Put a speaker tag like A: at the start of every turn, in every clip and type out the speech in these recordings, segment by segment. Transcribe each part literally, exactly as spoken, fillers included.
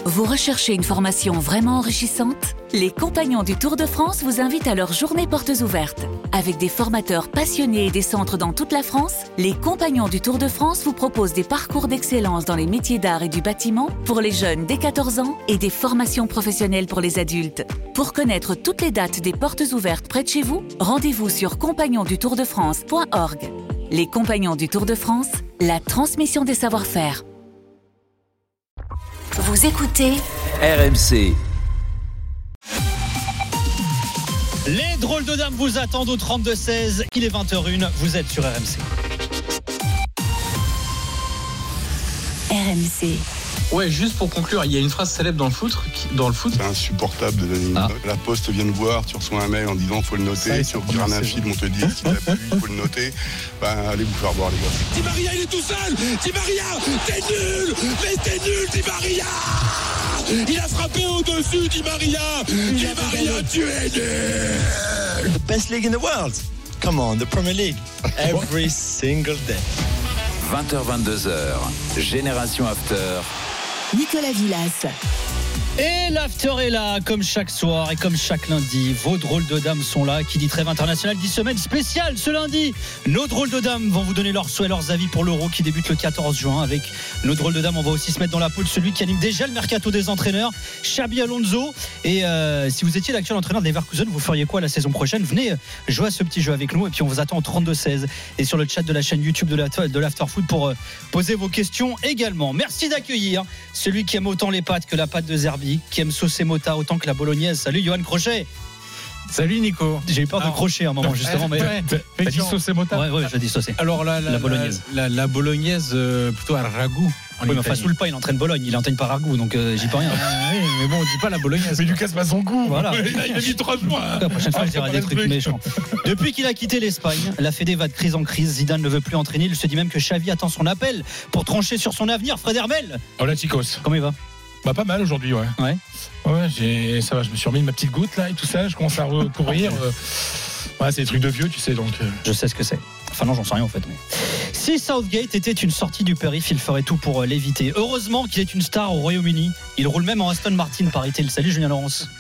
A: Vous recherchez une formation vraiment enrichissante ? Les Compagnons du Tour de France vous invitent à leur journée portes ouvertes. Avec des formateurs passionnés et des centres dans toute la France, les Compagnons du Tour de France vous proposent des parcours d'excellence dans les métiers d'art et du bâtiment pour les jeunes dès quatorze ans et des formations professionnelles pour les adultes. Pour connaître toutes les dates des portes ouvertes près de chez vous, rendez-vous sur compagnons du tour de france point org. Les Compagnons du Tour de France, la transmission des savoir-faire.
B: Vous écoutez
C: R M C.
D: Les drôles de dames vous attendent au trente-deux seize. Il est vingt heures une, vous êtes sur R M C.
B: R M C.
E: Ouais, juste pour conclure, il y a une phrase célèbre dans le foot. Dans le foot.
F: C'est insupportable de donner une
D: ah.
F: note. La Poste vient de voir, tu reçois un mail en disant faut le noter.
D: Ça,
F: tu regardes un film, on te dit si t'as pas vu, il faut le noter. Ben allez vous faire voir les gars.
G: Di Maria il est tout seul. Di Maria, t'es nul. Mais t'es nul, Di Maria. Il a frappé au-dessus, Di Maria. Di Maria, tu es nul.
H: The best league in the world. Come on, the Premier League. Every single day.
C: vingt heures vingt-deux heures. Génération After.
B: Nicolas Villas.
D: Et l'after est là, comme chaque soir et comme chaque lundi. Vos drôles de dames sont là. Qui dit trêve internationale dit semaine spéciale ce lundi. Nos drôles de dames vont vous donner leurs souhaits, leurs avis pour l'Euro qui débute le quatorze juin. Avec nos drôles de dames, on va aussi se mettre dans la peau de celui qui anime déjà le mercato des entraîneurs, Xabi Alonso. Et euh, si vous étiez l'actuel entraîneur des Leverkusen, vous feriez quoi la saison prochaine ? Venez jouer à ce petit jeu avec nous et puis on vous attend au trente-deux seize et sur le chat de la chaîne YouTube de, la, de l'Afterfoot pour euh, poser vos questions également. Merci d'accueillir celui qui aime autant les pâtes que la pâte de Zerbi, qui aime saucer mota autant que la bolognaise. Salut Johan Crochet.
E: Salut Nico.
D: J'ai eu peur de crocher à un moment justement, mais
E: ouais, t'as dit saucer mota.
D: Ouais, ouais, j'ai dit saucer.
E: Alors la, la,
D: la bolognaise,
E: la, la, la bolognaise euh, plutôt à ragoût.
D: Oui, mais enfin sous le pas, il entraîne Bologne, il entraîne pas Ragout, donc euh, j'y peux rien.
E: Ah, oui, mais bon, on dit pas la bolognaise.
G: Mais Lucas pas son goût.
D: Voilà.
G: Il a mis trois mois.
D: La prochaine fois, je dirai des trucs méchants. Depuis qu'il a quitté l'Espagne, la Fédé va de crise en crise. Zidane ne veut plus entraîner. Il se dit même que Xavi attend son appel pour trancher sur son avenir. Fred Hermel.
G: Hola chicos.
D: Comment il va ?
G: Bah pas mal aujourd'hui, ouais.
D: Ouais.
G: Ouais, j'ai, ça va. Je me suis remis ma petite goutte là et tout ça. Je commence à recourir. euh, ouais, c'est des trucs de vieux, tu sais donc. Euh...
D: Je sais ce que c'est. Enfin non, j'en sais rien en fait. Mais... Si Southgate était une sortie du périph', il ferait tout pour l'éviter. Heureusement qu'il est une star au Royaume-Uni. Il roule même en Aston Martin, paraît-il. Salut Julien Laurence.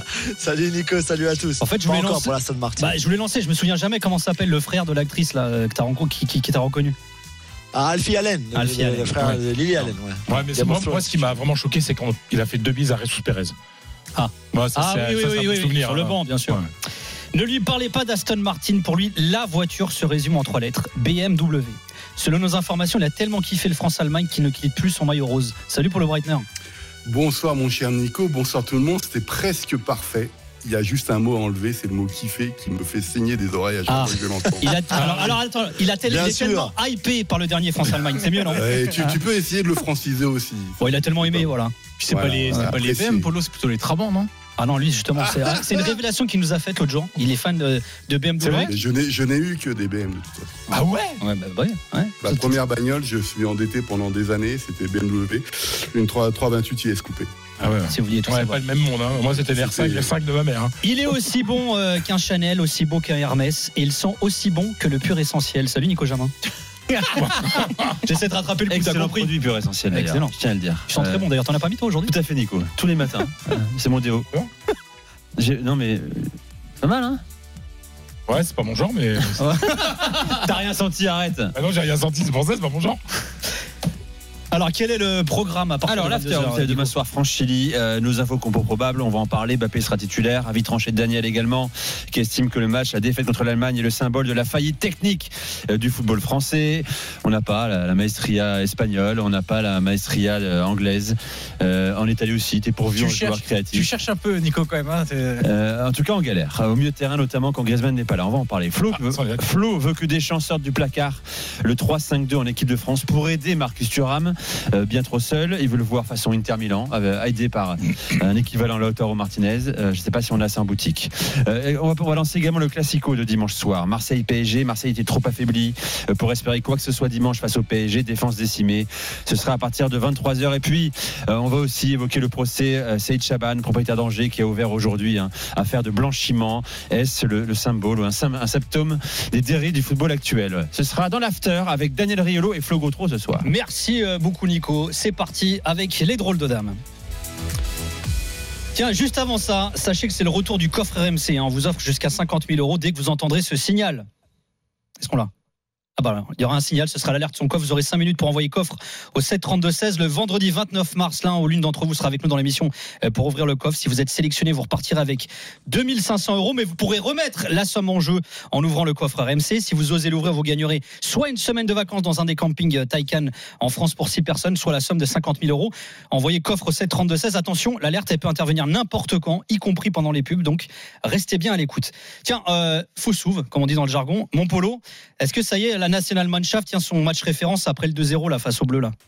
H: Salut Nico, salut à tous.
D: En fait, je voulais
H: encore
D: lancer...
H: pour l'Aston Martin.
D: Bah, je voulais lancer. Je me souviens jamais comment s'appelle le frère de l'actrice là que t'as rencontré, qui, qui, qui t'a reconnu.
H: Ah, Alfie Allen,
D: Alfie
H: le,
D: Allen,
H: le frère
D: ouais.
H: de Lily Allen. Ouais,
G: ouais mais c'est moi, moi, ce qui m'a vraiment choqué, c'est qu'il a fait deux bises à Jesus Perez.
D: Ah,
G: ouais, ça,
D: ah
G: c'est,
D: oui,
G: ça,
D: oui,
G: c'est
D: oui,
G: un souvenir,
D: sur le banc, bien sûr. Ouais. Ne lui parlez pas d'Aston Martin. Pour lui, la voiture se résume en trois lettres. B M W. Selon nos informations, il a tellement kiffé le France-Allemagne qu'il ne quitte plus son maillot rose. Salut pour le Breitner.
F: Bonsoir mon cher Nico, bonsoir tout le monde, c'était presque parfait. Il y a juste un mot à enlever, c'est le mot kiffer qui me fait saigner des oreilles à chaque
D: ah.
F: fois que je l'entends.
D: Il a, alors, alors attends, il a tel, il est tellement hypé par le dernier France-Allemagne, c'est mieux non ?
F: Ouais, tu, tu peux essayer de le franciser aussi.
D: Bon, il a tellement aimé, voilà.
E: Puis c'est
F: voilà,
E: pas les,
F: voilà,
E: c'est pas les B M, Polo, c'est plutôt les Trabant, non ?
D: Ah non, lui justement, c'est, c'est une révélation qu'il nous a faite l'autre jour. Il est fan de, de B M W.
E: C'est vrai ?
F: je, n'ai, je n'ai eu que des B M de toute façon.
E: Ah ouais ?
D: Ouais, bah ouais. ouais.
F: Ma première bagnole, je suis endetté pendant des années, c'était B M W, une trois vingt-huit I S coupée.
E: Ah ouais.
D: Si vous vouliez tout
G: ouais,
D: savoir.
G: pas le même monde. Hein. Moi, c'était l'R cinq, l'R cinq de ma mère. Hein.
D: Il est aussi bon euh, qu'un Chanel, aussi beau qu'un Hermès, et ils sont aussi bons que le pur essentiel. Salut Nico Jamin. J'essaie de rattraper le coup,
I: excellent
D: t'as compris.
I: produit pur essentiel.
D: Excellent.
I: Je tiens à le dire.
D: Ils sont euh, très bons d'ailleurs. T'en as pas mis toi aujourd'hui ?
I: Tout à fait Nico. Tous les matins. euh, c'est mon déo. J'ai... Non mais pas mal hein.
G: Ouais, c'est pas mon genre, mais.
I: T'as rien senti, arrête.
G: Ah non, j'ai rien senti, c'est pour ça, c'est pas mon genre.
D: Alors, quel est le programme à partir
I: Alors,
D: de
I: l'after,
D: vingt-deux heures,
I: c'est demain soir, France-Chili. Euh, nos infos compo probables, on va en parler. Mbappé sera titulaire. Avis tranché de Daniel également, qui estime que le match, la défaite contre l'Allemagne, est le symbole de la faillite technique euh, du football français. On n'a pas la, la maestria espagnole, on n'a pas la maestria euh, anglaise. Euh, en Italie aussi, t'es pourvu en joueurs créatifs.
E: Tu cherches un peu, Nico, quand même. Hein,
I: euh, en tout cas, en galère. Au milieu de terrain, notamment quand Griezmann n'est pas là. On va en parler. Flo,
G: ah,
I: veut, Flo veut que Deschamps sorte du placard. Le trois cinq deux en équipe de France pour aider Marcus Thuram, euh, bien trop seul. Il veut le voir façon Inter Milan, euh, aidé par un équivalent Lautaro Martinez. Euh, je ne sais pas si on a ça en boutique. Euh, on, va, on va lancer également le Classico de dimanche soir. Marseille-P S G. Marseille était trop affaibli euh, pour espérer quoi que ce soit dimanche face au P S G. Défense décimée. Ce sera à partir de vingt-trois heures. Et puis, euh, on va aussi évoquer le procès euh, Saïd Chaban, propriétaire d'Angers, qui a ouvert aujourd'hui hein, affaire de blanchiment. Est-ce le, le symbole ou un, un symptôme des dérives du football actuel ? Ce sera dans l'after avec Daniel Riolo et Flo Gautreau ce soir.
D: Merci beaucoup Nico. C'est parti avec les drôles de dames. Tiens, juste avant ça, sachez que c'est le retour du coffre R M C. Hein. On vous offre jusqu'à cinquante mille euros dès que vous entendrez ce signal. Est-ce qu'on l'a ? Ah bah, il y aura un signal, ce sera l'alerte son coffre. Vous aurez cinq minutes pour envoyer coffre au sept trente-deux seize le vendredi vingt-neuf mars. L'un ou l'une d'entre vous sera avec nous dans l'émission pour ouvrir le coffre. Si vous êtes sélectionné, vous repartirez avec deux mille cinq cents euros, mais vous pourrez remettre la somme en jeu en ouvrant le coffre R M C. Si vous osez l'ouvrir, vous gagnerez soit une semaine de vacances dans un des campings Taycan en France pour six personnes, soit la somme de cinquante mille euros. Envoyez coffre au sept trente-deux seize. Attention, l'alerte elle peut intervenir n'importe quand, y compris pendant les pubs, donc restez bien à l'écoute. Tiens, euh, Foussouve, comme on dit dans le jargon, mon polo, est-ce que ça y est, la Nationalmannschaft tient son match référence après le deux zéro là, face aux Bleus là?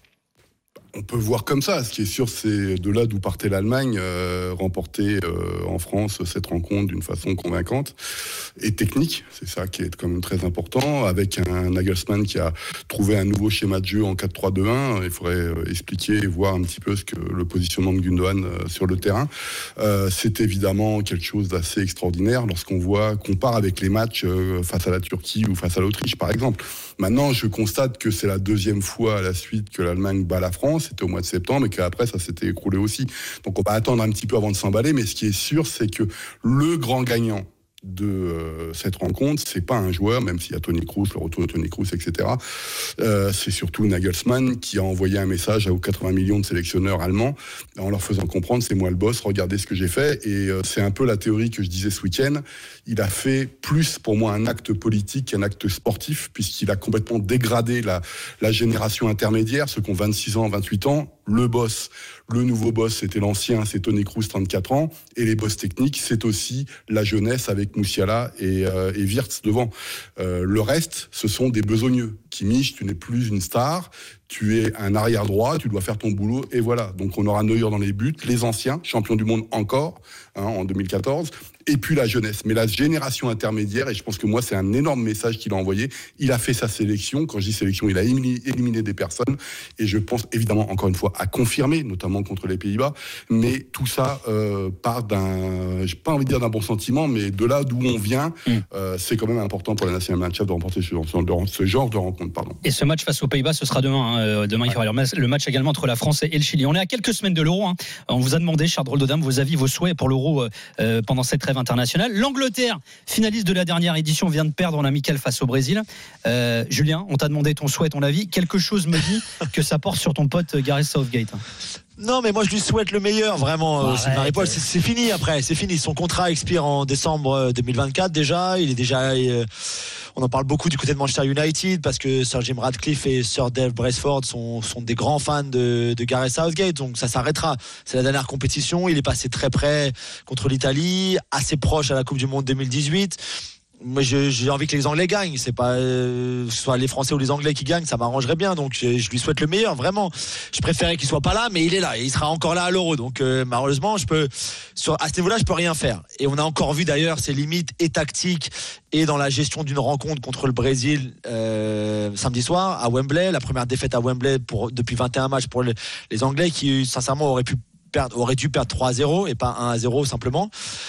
F: On peut voir comme ça. Ce qui est sûr, c'est de là d'où partait l'Allemagne, euh, remporter euh, en France cette rencontre d'une façon convaincante et technique. C'est ça qui est quand même très important. Avec un Nagelsmann qui a trouvé un nouveau schéma de jeu en quatre trois deux un. Il faudrait euh, expliquer et voir un petit peu ce que le positionnement de Gundogan euh, sur le terrain. Euh, c'est évidemment quelque chose d'assez extraordinaire lorsqu'on voit, compare avec les matchs euh, face à la Turquie ou face à l'Autriche, par exemple. Maintenant, je constate que c'est la deuxième fois à la suite que l'Allemagne bat la France. C'était au mois de septembre et qu'après ça s'était écroulé aussi. Donc on va attendre un petit peu avant de s'emballer, mais ce qui est sûr, c'est que le grand gagnant de euh, cette rencontre, c'est pas un joueur, même s'il y a Toni Kroos, le retour de Toni Kroos, et cetera. Euh, c'est surtout Nagelsmann qui a envoyé un message aux quatre-vingts millions de sélectionneurs allemands en leur faisant comprendre, c'est moi le boss, regardez ce que j'ai fait. Et euh, c'est un peu la théorie que je disais ce week-end. Il a fait plus pour moi un acte politique qu'un acte sportif, puisqu'il a complètement dégradé la, la génération intermédiaire, ceux qui ont vingt-six ans, vingt-huit ans. Le boss, le nouveau boss, c'était l'ancien, c'est Toni Kroos, trente-quatre ans, et les boss techniques, c'est aussi la jeunesse avec Moussiala et, euh, et Wirtz devant. Euh, le reste, ce sont des besogneux. Kimmich, tu n'es plus une star, tu es un arrière droit, tu dois faire ton boulot, et voilà. Donc on aura Neuer dans les buts, les anciens, champions du monde encore, hein, en deux mille quatorze, et puis la jeunesse. Mais la génération intermédiaire, et je pense que moi c'est un énorme message qu'il a envoyé, il a fait sa sélection, quand je dis sélection, il a éliminé, éliminé des personnes, et je pense évidemment, encore une fois, à confirmer, notamment contre les Pays-Bas, mais tout ça euh, part d'un, j'ai pas envie de dire d'un bon sentiment, mais de là d'où on vient, mmh. euh, c'est quand même important pour la Nationalmannschaft de remporter ce, ce genre de rencontre. Pardon.
D: Et ce match face aux Pays-Bas, ce sera demain. Hein. Demain, ouais. Il y aura le match également entre la France et le Chili. On est à quelques semaines de l'Euro. Hein. On vous a demandé, chers drôles de dames, vos avis, vos souhaits pour l'Euro euh, pendant cette trêve internationale. L'Angleterre, finaliste de la dernière édition, vient de perdre en amical face au Brésil. Euh, Julien, on t'a demandé ton souhait, ton avis. Quelque chose me dit que ça porte sur ton pote Gareth Southgate.
H: Non, mais moi je lui souhaite le meilleur, vraiment.
D: Bah,
H: euh, Marie-Paul, c'est, c'est fini après, c'est fini. Son contrat expire en décembre deux mille vingt-quatre déjà. Il est déjà. Euh, on en parle beaucoup du côté de Manchester United parce que Sir Jim Ratcliffe et Sir Dave Braceford sont, sont des grands fans de, de Gareth Southgate. Donc ça s'arrêtera. C'est la dernière compétition. Il est passé très près contre l'Italie, assez proche à la Coupe du Monde deux mille dix-huit. Moi, je, j'ai envie que les Anglais gagnent. C'est pas euh, soit les Français ou les Anglais qui gagnent, ça m'arrangerait bien. Donc, je, je lui souhaite le meilleur, vraiment. Je préférais qu'il soit pas là, mais il est là et il sera encore là à l'Euro. Donc, euh, malheureusement, je peux sur à ce niveau-là, je peux rien faire. Et on a encore vu d'ailleurs ses limites et tactiques et dans la gestion d'une rencontre contre le Brésil euh, samedi soir à Wembley, la première défaite à Wembley pour depuis vingt et un matchs pour les, les Anglais qui sincèrement auraient pu perdre, auraient dû perdre trois à zéro et pas un à zéro simplement.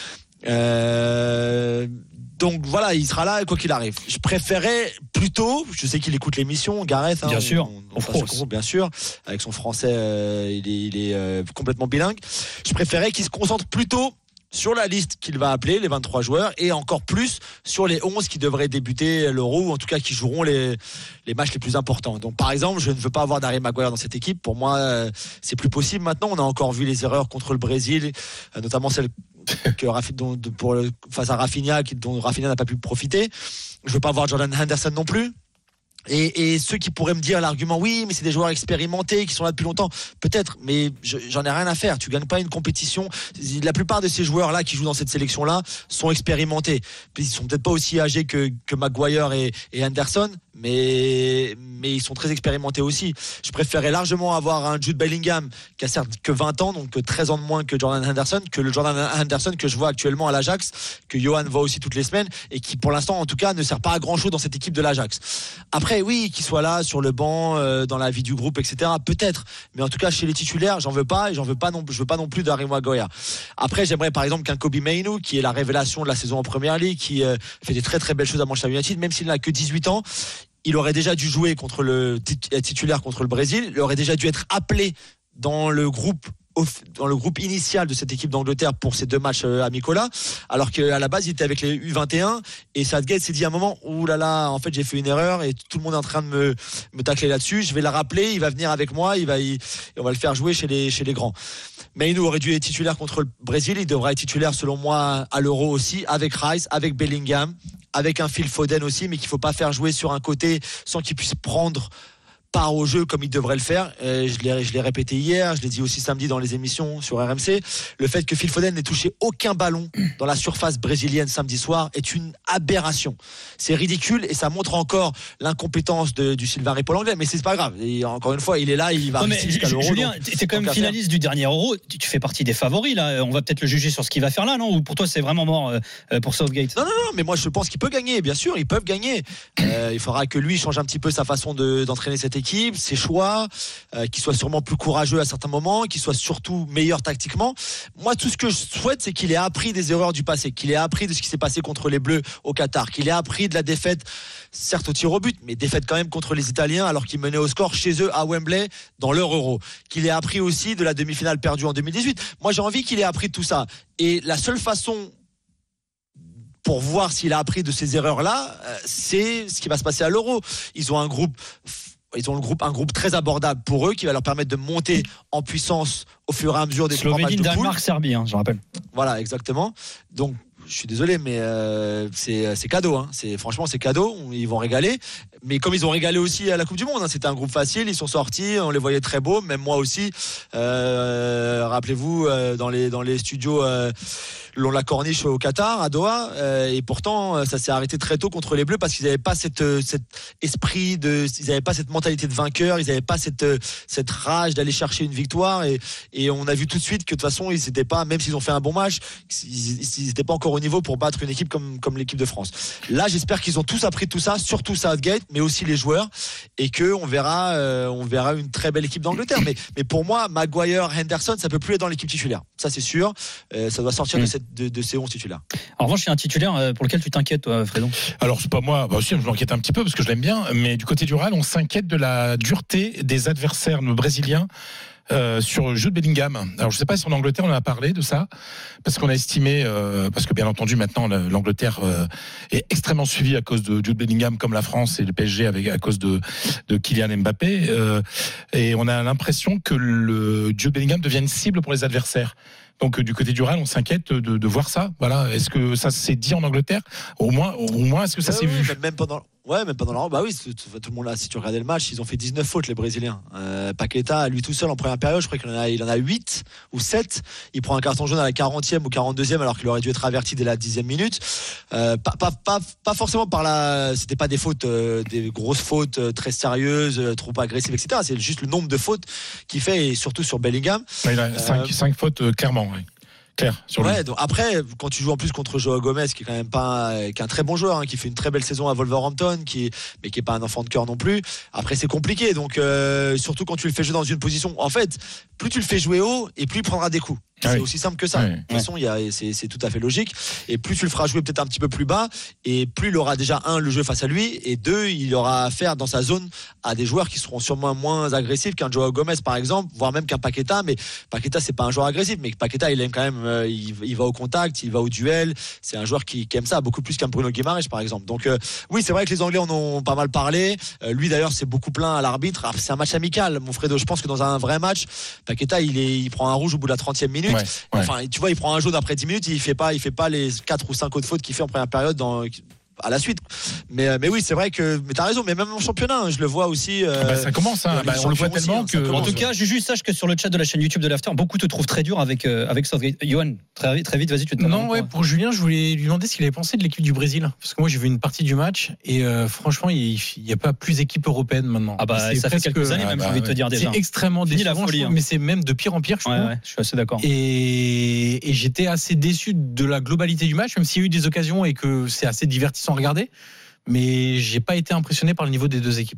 H: Euh, donc voilà, il sera là quoi qu'il arrive. Je préférais plutôt, je sais qu'il écoute l'émission, Gareth, hein,
D: bien sûr,
H: on, on, on groupe, bien sûr, avec son français, euh, il est, il est euh, complètement bilingue. Je préférais qu'il se concentre plutôt sur la liste qu'il va appeler, les vingt-trois joueurs, et encore plus sur les onze qui devraient débuter l'Euro, ou en tout cas qui joueront les, les matchs les plus importants. Donc par exemple, je ne veux pas avoir d'Harry Maguire dans cette équipe. Pour moi, euh, c'est plus possible maintenant. On a encore vu les erreurs contre le Brésil, euh, notamment celle que dont, pour le, face à Rafinha, dont Rafinha n'a pas pu profiter. Je ne veux pas voir Jordan Henderson non plus. Et, et ceux qui pourraient me dire l'argument, oui, mais c'est des joueurs expérimentés qui sont là depuis longtemps, peut-être, mais je, j'en ai rien à faire. Tu gagnes pas une compétition. La plupart de ces joueurs-là qui jouent dans cette sélection-là sont expérimentés. Ils sont peut-être pas aussi âgés que, que Maguire et, et Henderson, mais, mais ils sont très expérimentés aussi. Je préférais largement avoir un Jude Bellingham qui a certes que vingt ans, donc treize ans de moins que Jordan Henderson, que le Jordan Henderson que je vois actuellement à l'Ajax, que Johan voit aussi toutes les semaines, et qui pour l'instant en tout cas ne sert pas à grand-chose dans cette équipe de l'Ajax. Après, oui, qu'il soit là sur le banc, euh, dans la vie du groupe, et cetera. Peut-être, mais en tout cas chez les titulaires, j'en veux pas, et j'en veux pas non, je veux pas non plus d'Harry Maguire. Après, j'aimerais par exemple qu'un Kobbie Mainoo, qui est la révélation de la saison en Première Ligue, qui euh, fait des très très belles choses à Manchester United, même s'il n'a que dix-huit ans, il aurait déjà dû jouer contre le titulaire contre le Brésil, il aurait déjà dû être appelé dans le groupe dans le groupe initial de cette équipe d'Angleterre pour ces deux matchs amicaux-là, alors qu'à la base il était avec les U vingt et un et Southgate s'est dit à un moment ouh là là, en fait j'ai fait une erreur et tout le monde est en train de me, me tacler là-dessus, je vais le rappeler, il va venir avec moi, il va, il, on va le faire jouer chez les, chez les grands. Mainu aurait dû être titulaire contre le Brésil, il devrait être titulaire selon moi à l'Euro aussi, avec Rice, avec Bellingham, avec un Phil Foden aussi, mais qu'il ne faut pas faire jouer sur un côté sans qu'il puisse prendre part au jeu comme il devrait le faire. Euh, je, l'ai, je l'ai répété hier, je l'ai dit aussi samedi dans les émissions sur R M C, le fait que Phil Foden n'ait touché aucun ballon dans la surface brésilienne samedi soir est une aberration. C'est ridicule et ça montre encore l'incompétence de, du Sylvain Ripoll anglais, mais c'est pas grave. Et encore une fois, il est là, il va
D: rester jusqu'à l'Euro. Julien, tu es quand même finaliste du dernier Euro, tu, tu fais partie des favoris là, on va peut-être le juger sur ce qu'il va faire là, non? Ou pour toi c'est vraiment mort euh, pour Southgate?
H: Non, non, non, mais moi je pense qu'il peut gagner, bien sûr, ils peuvent gagner. Euh, il faudra que lui change un petit peu sa façon de, d'entraîner cette équipe, ses choix, euh, qu'il soit sûrement plus courageux à certains moments, qu'il soit surtout meilleur tactiquement. Moi, tout ce que je souhaite, c'est qu'il ait appris des erreurs du passé, qu'il ait appris de ce qui s'est passé contre les Bleus au Qatar, qu'il ait appris de la défaite, certes au tir au but, mais défaite quand même contre les Italiens alors qu'ils menaient au score chez eux à Wembley dans leur Euro. Qu'il ait appris aussi de la demi-finale perdue en deux mille dix-huit. Moi, j'ai envie qu'il ait appris de tout ça. Et la seule façon pour voir s'il a appris de ces erreurs-là, c'est ce qui va se passer à l'Euro. Ils ont un groupe, ils ont le groupe, un groupe très abordable pour eux qui va leur permettre de monter en puissance au fur et à mesure des trois matchs de poule.
D: Danemark, Serbie, hein, je rappelle.
H: Voilà, exactement. Donc, je suis désolé, mais euh, c'est, c'est cadeau. Hein. C'est, franchement, c'est cadeau. Ils vont régaler. Mais comme ils ont régalé aussi à la Coupe du Monde, hein, c'était un groupe facile. Ils sont sortis, on les voyait très beaux. Même moi aussi. Euh, rappelez-vous, euh, dans les dans les studios. Euh, long la corniche au Qatar, à Doha, euh, et pourtant ça s'est arrêté très tôt contre les Bleus parce qu'ils n'avaient pas cette, cette esprit de, ils n'avaient pas cette mentalité de vainqueur, ils n'avaient pas cette cette rage d'aller chercher une victoire, et et on a vu tout de suite que de toute façon ils n'étaient pas, même s'ils ont fait un bon match, ils n'étaient pas encore au niveau pour battre une équipe comme comme l'équipe de France. Là, j'espère qu'ils ont tous appris tout ça, surtout Southgate, mais aussi les joueurs, et que on verra euh, on verra une très belle équipe d'Angleterre. Mais mais pour moi, Maguire, Henderson, ça peut plus être dans l'équipe titulaire. Ça c'est sûr. Euh, ça doit sortir mmh. de cette De, de ces onze titulaires.
D: En revanche, il y a un titulaire pour lequel tu t'inquiètes, toi, Fredon.
J: Alors, c'est pas moi, bah aussi, je m'inquiète un petit peu parce que je l'aime bien, mais du côté du Real, on s'inquiète de la dureté des adversaires brésiliens. Euh, sur Jude Bellingham. Alors je ne sais pas si en Angleterre on a parlé de ça, parce qu'on a estimé, euh, parce que bien entendu maintenant l'Angleterre euh, est extrêmement suivie à cause de Jude Bellingham, comme la France et le P S G avec, à cause de, de Kylian Mbappé, euh, et on a l'impression que le Jude Bellingham devient une cible pour les adversaires. Donc du côté du Real, on s'inquiète de, de voir ça. Voilà. Est-ce que ça s'est dit en Angleterre? Au moins, au moins, est-ce que ça
H: ouais,
J: s'est
H: oui,
J: vu?
H: Même pendant, ouais, même pendant la, bah oui, tout, tout le monde là. Si tu regardais le match, ils ont fait dix-neuf fautes les Brésiliens. Euh, Paqueta, lui tout seul en première période, je crois qu'il en a, il en a huit ou sept. Il prend un carton jaune à la quarantième ou quarante-deuxième alors qu'il aurait dû être averti dès la dixième minute. Euh, pas, pas, pas, pas forcément par la, c'était pas des fautes, euh, des grosses fautes euh, très sérieuses, euh, trop agressives, et cetera. C'est juste le nombre de fautes qu'il fait, et surtout sur Bellingham.
J: Ouais, il a cinq, euh, cinq fautes euh, clairement. Oui. Clair, sur
H: ouais, donc après, quand tu joues en plus contre Joao Gomez, qui est quand même pas, qui est un très bon joueur, hein, qui fait une très belle saison à Wolverhampton, qui, mais qui est pas un enfant de cœur non plus. Après, c'est compliqué. Donc, euh, surtout quand tu le fais jouer dans une position, en fait, plus tu le fais jouer haut, et plus il prendra des coups. C'est oui. aussi simple que ça. Oui. De toute façon, il y a, c'est, c'est tout à fait logique. Et plus tu le feras jouer peut-être un petit peu plus bas, et plus il aura déjà un le jeu face à lui, et deux, il aura affaire dans sa zone à des joueurs qui seront sûrement moins agressifs qu'un Joao Gomez par exemple, voire même qu'un Paqueta. Mais Paqueta, c'est pas un joueur agressif, mais Paqueta, il aime quand même. Euh, il, il va au contact, il va au duel. C'est un joueur qui, qui aime ça beaucoup plus qu'un Bruno Guimaraes par exemple. Donc euh, oui, c'est vrai que les Anglais en ont pas mal parlé. Euh, lui d'ailleurs, c'est beaucoup plaint à l'arbitre. Alors, c'est un match amical, mon Fredo. Je pense que dans un vrai match, Paqueta, il est, il prend un rouge au bout de la trentième minute. Ouais, ouais. Enfin, tu vois, il prend un jaune après dix minutes, il fait pas, il fait pas les quatre ou cinq autres fautes qu'il fait en première période dans, à la suite. Mais, mais oui, c'est vrai que, mais t'as raison, mais même en championnat, hein, je le vois aussi. Euh,
J: ah bah ça commence, hein, bah, on le voit tellement aussi, que.
D: En tout cas, Juju, sache que sur le chat de la chaîne YouTube de l'After, beaucoup te trouvent très dur avec, euh, avec Southgate. Johan, très, très vite, vas-y, tu te
K: Non, ouais, pour Julien, je voulais lui demander ce qu'il avait pensé de l'équipe du Brésil. Parce que moi, j'ai vu une partie du match et euh, franchement, il n'y a pas plus d'équipe européenne maintenant.
D: Ah bah, c'est ça fait quelques années, même, ah bah, j'ai envie de te dire déjà.
K: C'est extrêmement décevant,
D: folie, hein.
K: Mais c'est même de pire en pire, je
D: ouais,
K: trouve.
D: Ouais, je suis assez d'accord.
K: Et, et j'étais assez déçu de la globalité du match, même s'il y a eu des occasions et que c'est assez divertissant à regarder. Mais j'ai pas été impressionné par le niveau des deux équipes.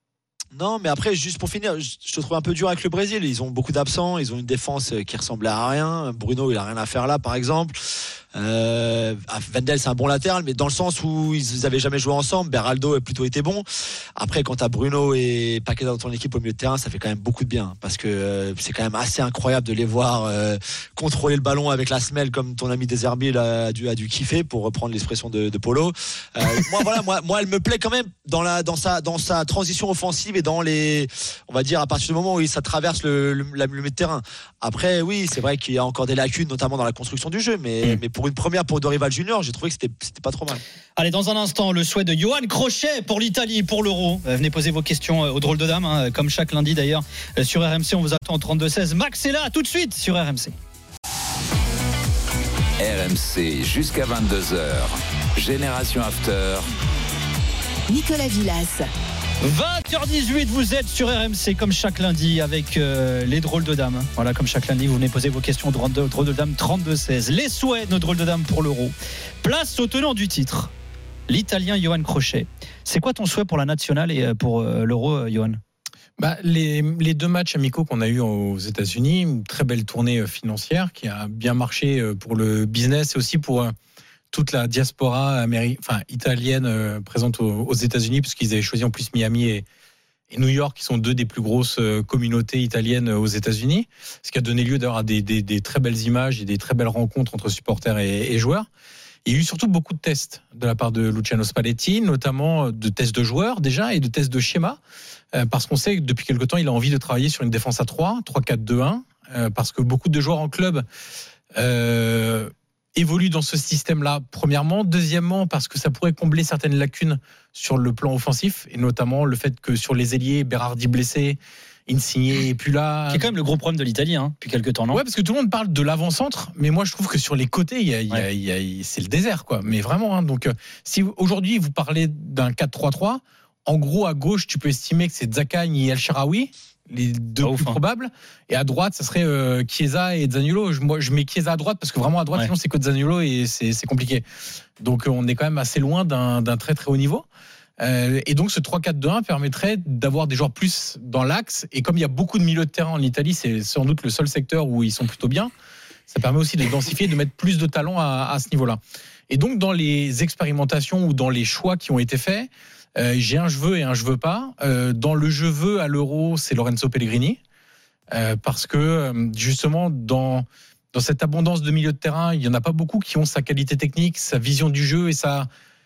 H: Non, mais après, juste pour finir, je te trouve un peu dur avec le Brésil. Ils ont beaucoup d'absents, ils ont une défense qui ressemblait à rien. Bruno, il a rien à faire là, par exemple. Euh, Wendel, c'est un bon latéral, mais dans le sens où ils avaient jamais joué ensemble. Beraldo a plutôt été bon. Après, quand t'as Bruno et Paqueta dans ton équipe au milieu de terrain, ça fait quand même beaucoup de bien, parce que euh, c'est quand même assez incroyable de les voir euh, contrôler le ballon avec la semelle, comme ton ami Deserbi a dû, a dû kiffer, pour reprendre l'expression de, de Polo. Euh, moi, voilà, moi, moi, elle me plaît quand même dans la, dans sa, dans sa transition offensive et dans les, on va dire, à partir du moment où ça traverse le, le, le milieu de terrain. Après, oui, c'est vrai qu'il y a encore des lacunes, notamment dans la construction du jeu, mais, mmh. mais pour une première pour Dorival Junior, j'ai trouvé que c'était, c'était pas trop mal.
D: Allez, dans un instant, le souhait de Johan Crochet pour l'Italie, pour l'Euro. Venez poser vos questions aux drôles de dames, hein, comme chaque lundi d'ailleurs sur R M C. On vous attend au trente-deux seize. Max est là, tout de suite sur R M C.
C: R M C jusqu'à vingt-deux heures. Génération After.
B: Nicolas Villas.
D: vingt heures dix-huit, vous êtes sur R M C comme chaque lundi avec euh, les drôles de dames. Voilà, comme chaque lundi, vous venez poser vos questions aux drôles de, drôles de dames trente-deux seize. Les souhaits de nos drôles de dames pour l'Euro. Place au tenant du titre, l'Italien Johan Crochet. C'est quoi ton souhait pour la nationale et pour euh, l'Euro, Johan ?
K: Bah, les, les deux matchs amicaux qu'on a eus aux États-Unis, une très belle tournée financière qui a bien marché pour le business et aussi pour toute la diaspora améri- enfin, italienne euh, présente aux, aux États-Unis, parce qu'ils avaient choisi en plus Miami et, et New York, qui sont deux des plus grosses communautés italiennes aux États-Unis, ce qui a donné lieu d'ailleurs à des, des, des très belles images et des très belles rencontres entre supporters et, et joueurs. Il y a eu surtout beaucoup de tests de la part de Luciano Spalletti, notamment de tests de joueurs déjà et de tests de schéma, euh, parce qu'on sait que depuis quelque temps, il a envie de travailler sur une défense à trois, trois quatre deux un, euh, parce que beaucoup de joueurs en club euh, évoluent dans ce système-là, premièrement. Deuxièmement, parce que ça pourrait combler certaines lacunes sur le plan offensif, et notamment le fait que sur les ailiers, Berardi blessé, Insigne et plus là.
D: C'est quand même le gros problème de l'Italie hein, depuis quelques temps, non ?
K: Ouais, parce que tout le monde parle de l'avant-centre, mais moi je trouve que sur les côtés, il y a, il y a,
D: ouais.
K: il y a, c'est le désert, quoi. Mais vraiment, hein, donc si aujourd'hui vous parlez d'un quatre trois trois, en gros à gauche tu peux estimer que c'est Zaccagni et El Shaarawy, les deux plus hein. probables, et à droite ça serait euh, Chiesa et Zaniolo. Je, moi je mets Chiesa à droite parce que vraiment à droite ouais. sinon c'est que Zaniolo et c'est, c'est compliqué. Donc on est quand même assez loin d'un, d'un très très haut niveau. Euh, et donc ce trois quatre deux un permettrait d'avoir des joueurs plus dans l'axe, et comme il y a beaucoup de milieux de terrain en Italie, c'est sans doute le seul secteur où ils sont plutôt bien, ça permet aussi de densifier, de mettre plus de talent à, à ce niveau-là. Et donc dans les expérimentations ou dans les choix qui ont été faits, euh, j'ai un je veux et un je veux pas. Euh, dans le je veux à l'Euro, c'est Lorenzo Pellegrini, euh, parce que justement dans, dans cette abondance de milieux de terrain, il n'y en a pas beaucoup qui ont sa qualité technique, sa vision du jeu et sa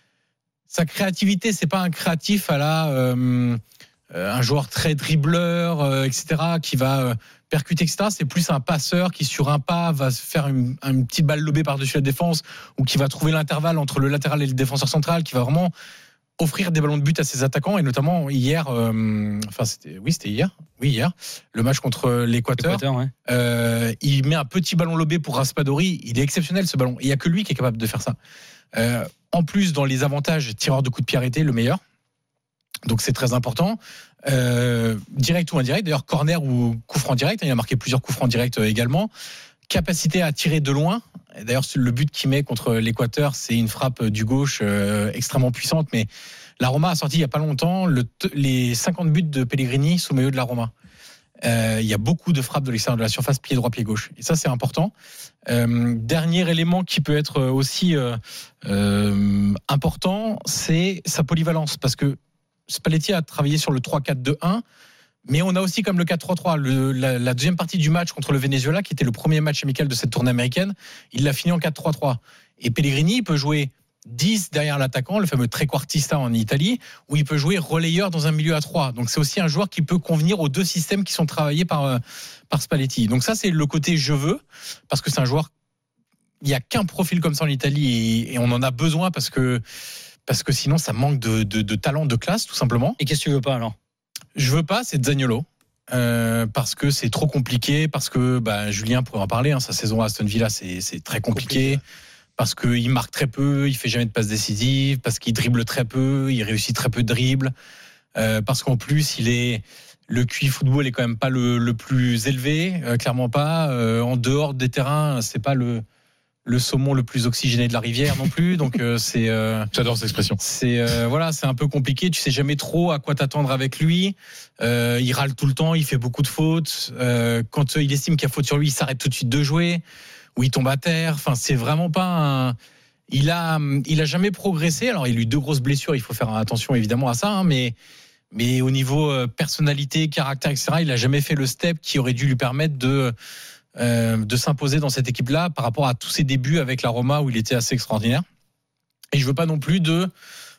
K: Sa créativité. C'est pas un créatif à la euh, un joueur très dribbleur, euh, et cetera, qui va euh, percuter, et cetera. C'est plus un passeur qui, sur un pas, va faire une, une petite balle lobée par-dessus la défense, ou qui va trouver l'intervalle entre le latéral et le défenseur central, qui va vraiment offrir des ballons de but à ses attaquants. Et notamment hier, euh, enfin c'était, oui c'était hier, oui hier, le match contre l'Équateur.
D: L'Équateur ouais.
K: euh, il met un petit ballon lobé pour Raspadori. Il est exceptionnel ce ballon. Il y a que lui qui est capable de faire ça. Euh, en plus, dans les avantages, tireur de coup de pied arrêté, le meilleur. Donc c'est très important. Euh, direct ou indirect, d'ailleurs corner ou coup franc direct, il a marqué plusieurs coups francs directs également. Capacité à tirer de loin. D'ailleurs, le but qu'il met contre l'Équateur, c'est une frappe du gauche euh, extrêmement puissante. Mais la Roma a sorti il n'y a pas longtemps le t- les cinquante buts de Pellegrini sous maillot de la Roma. Euh, il y a beaucoup de frappes de l'extérieur de la surface, pied droit, pied gauche. Et ça, c'est important. Euh, dernier élément qui peut être aussi euh, euh, important, c'est sa polyvalence. Parce que Spalletti a travaillé sur le trois quatre deux un, mais on a aussi comme le quatre trois trois. Le, la, la deuxième partie du match contre le Venezuela, qui était le premier match amical de cette tournée américaine, il l'a fini en quatre trois trois. Et Pellegrini, il peut jouer dix derrière l'attaquant, le fameux trequartista en Italie, où il peut jouer relayeur dans un milieu à trois. Donc c'est aussi un joueur qui peut convenir aux deux systèmes qui sont travaillés par, par Spalletti. Donc ça, c'est le côté je veux, parce que c'est un joueur, il n'y a qu'un profil comme ça en Italie, et, et on en a besoin parce que, parce que sinon ça manque de, de, de talent, de classe, tout simplement.
D: Et qu'est-ce que tu veux pas alors ?
K: Je veux pas, c'est Zaniolo. Euh, parce que c'est trop compliqué, parce que bah, Julien pourrait en parler, hein, sa saison à Aston Villa, c'est, c'est très compliqué. compliqué. Parce qu'il marque très peu, il fait jamais de passes décisives, parce qu'il dribble très peu, il réussit très peu de dribble, euh, parce qu'en plus il est le Q I football est quand même pas le, le plus élevé, euh, clairement pas. Euh, en dehors des terrains, c'est pas le le saumon le plus oxygéné de la rivière non plus. Donc euh, c'est euh,
J: j'adore cette expression.
K: C'est euh, voilà, c'est un peu compliqué. Tu sais jamais trop à quoi t'attendre avec lui. Euh, il râle tout le temps, il fait beaucoup de fautes. Euh, quand il estime qu'il y a faute sur lui, il s'arrête tout de suite de jouer. où il tombe à terre. Enfin, c'est vraiment pas un. Il a, il a jamais progressé. Alors, il a eu deux grosses blessures. Il faut faire attention évidemment à ça, hein, mais. Mais au niveau personnalité, caractère, et cetera, il n'a jamais fait le step qui aurait dû lui permettre de, euh, de s'imposer dans cette équipe-là par rapport à tous ses débuts avec la Roma où il était assez extraordinaire. Et je ne veux pas non plus de...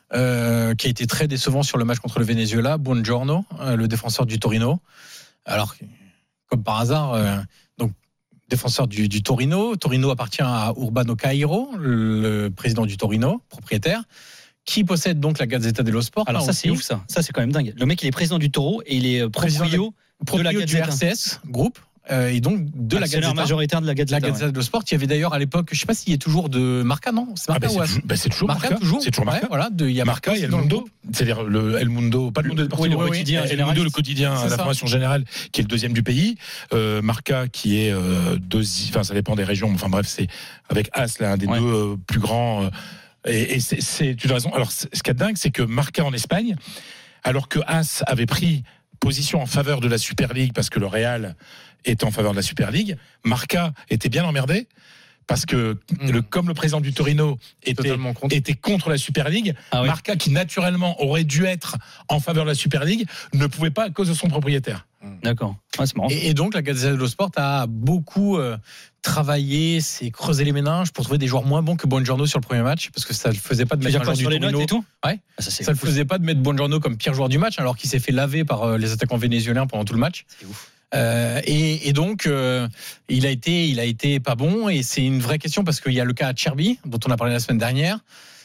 K: Euh, qui a été très décevant sur le match contre le Venezuela, Buongiorno, euh, le défenseur du Torino. Alors, comme par hasard, euh, donc défenseur du, du Torino. Torino appartient à Urbano Cairo, le président du Torino, propriétaire, qui possède donc la Gazzetta dello Sport.
D: Alors ça,
K: aussi.
D: c'est ouf, ça. Ça, c'est quand même dingue. Le mec, il est président du Taureau et il est
K: président
D: proprio de, de la
K: du
D: Gazzetta.
K: R C S Group. Euh, et donc de la Gazzetta
D: majoritaire de la Gazzetta,
K: la Gazzetta
D: ouais.
K: dello Sport. Il y avait d'ailleurs à l'époque, je sais pas s'il y a toujours de Marca, non c'est Marca
J: ah bah
K: ou
J: c'est, bah c'est toujours Marca,
K: Marca toujours
J: c'est toujours Marca.
K: Ouais, voilà, de, il y a
J: Marca et El Mundo, c'est-à-dire le El Mundo, pas le Mundo Deportivo,
D: oui, le quotidien,
J: El Mundo, le quotidien, l'information générale, qui est le deuxième du pays. Euh, Marca qui est euh, deuxième, enfin ça dépend des régions, enfin bref, c'est avec As l'un des ouais. deux euh, plus grands. Euh, et, et c'est, c'est, tu as raison. Alors ce qui est dingue, c'est que Marca en Espagne, alors que As avait pris position en faveur de la Super League parce que le Real était en faveur de la Super League, Marca était bien emmerdé parce que mmh. le, comme le président du Torino était, contre. était contre la Super League, ah oui. Marca, qui naturellement aurait dû être en faveur de la Super League, ne pouvait pas à cause de son propriétaire.
D: D'accord. Ouais, c'est marrant.
K: Et, et donc la Gazzetta dello Sport a beaucoup euh, travaillé, s'est creusé les méninges pour trouver des joueurs moins bons que Buongiorno sur le premier match, parce que ça ne le faisait pas de mettre un joueur du
D: les
K: Torino.
D: Notes et tout
K: ouais.
D: Ah, ça,
K: ça ne le faisait pas de mettre Buongiorno comme pire joueur du match, alors qu'il s'est fait laver par euh, les attaquants vénézuéliens pendant tout le match.
D: C'est ouf.
K: Euh, et, et donc euh, il a été, il a été pas bon, et c'est une vraie question parce qu'il y a le cas Acerbi dont on a parlé la semaine dernière.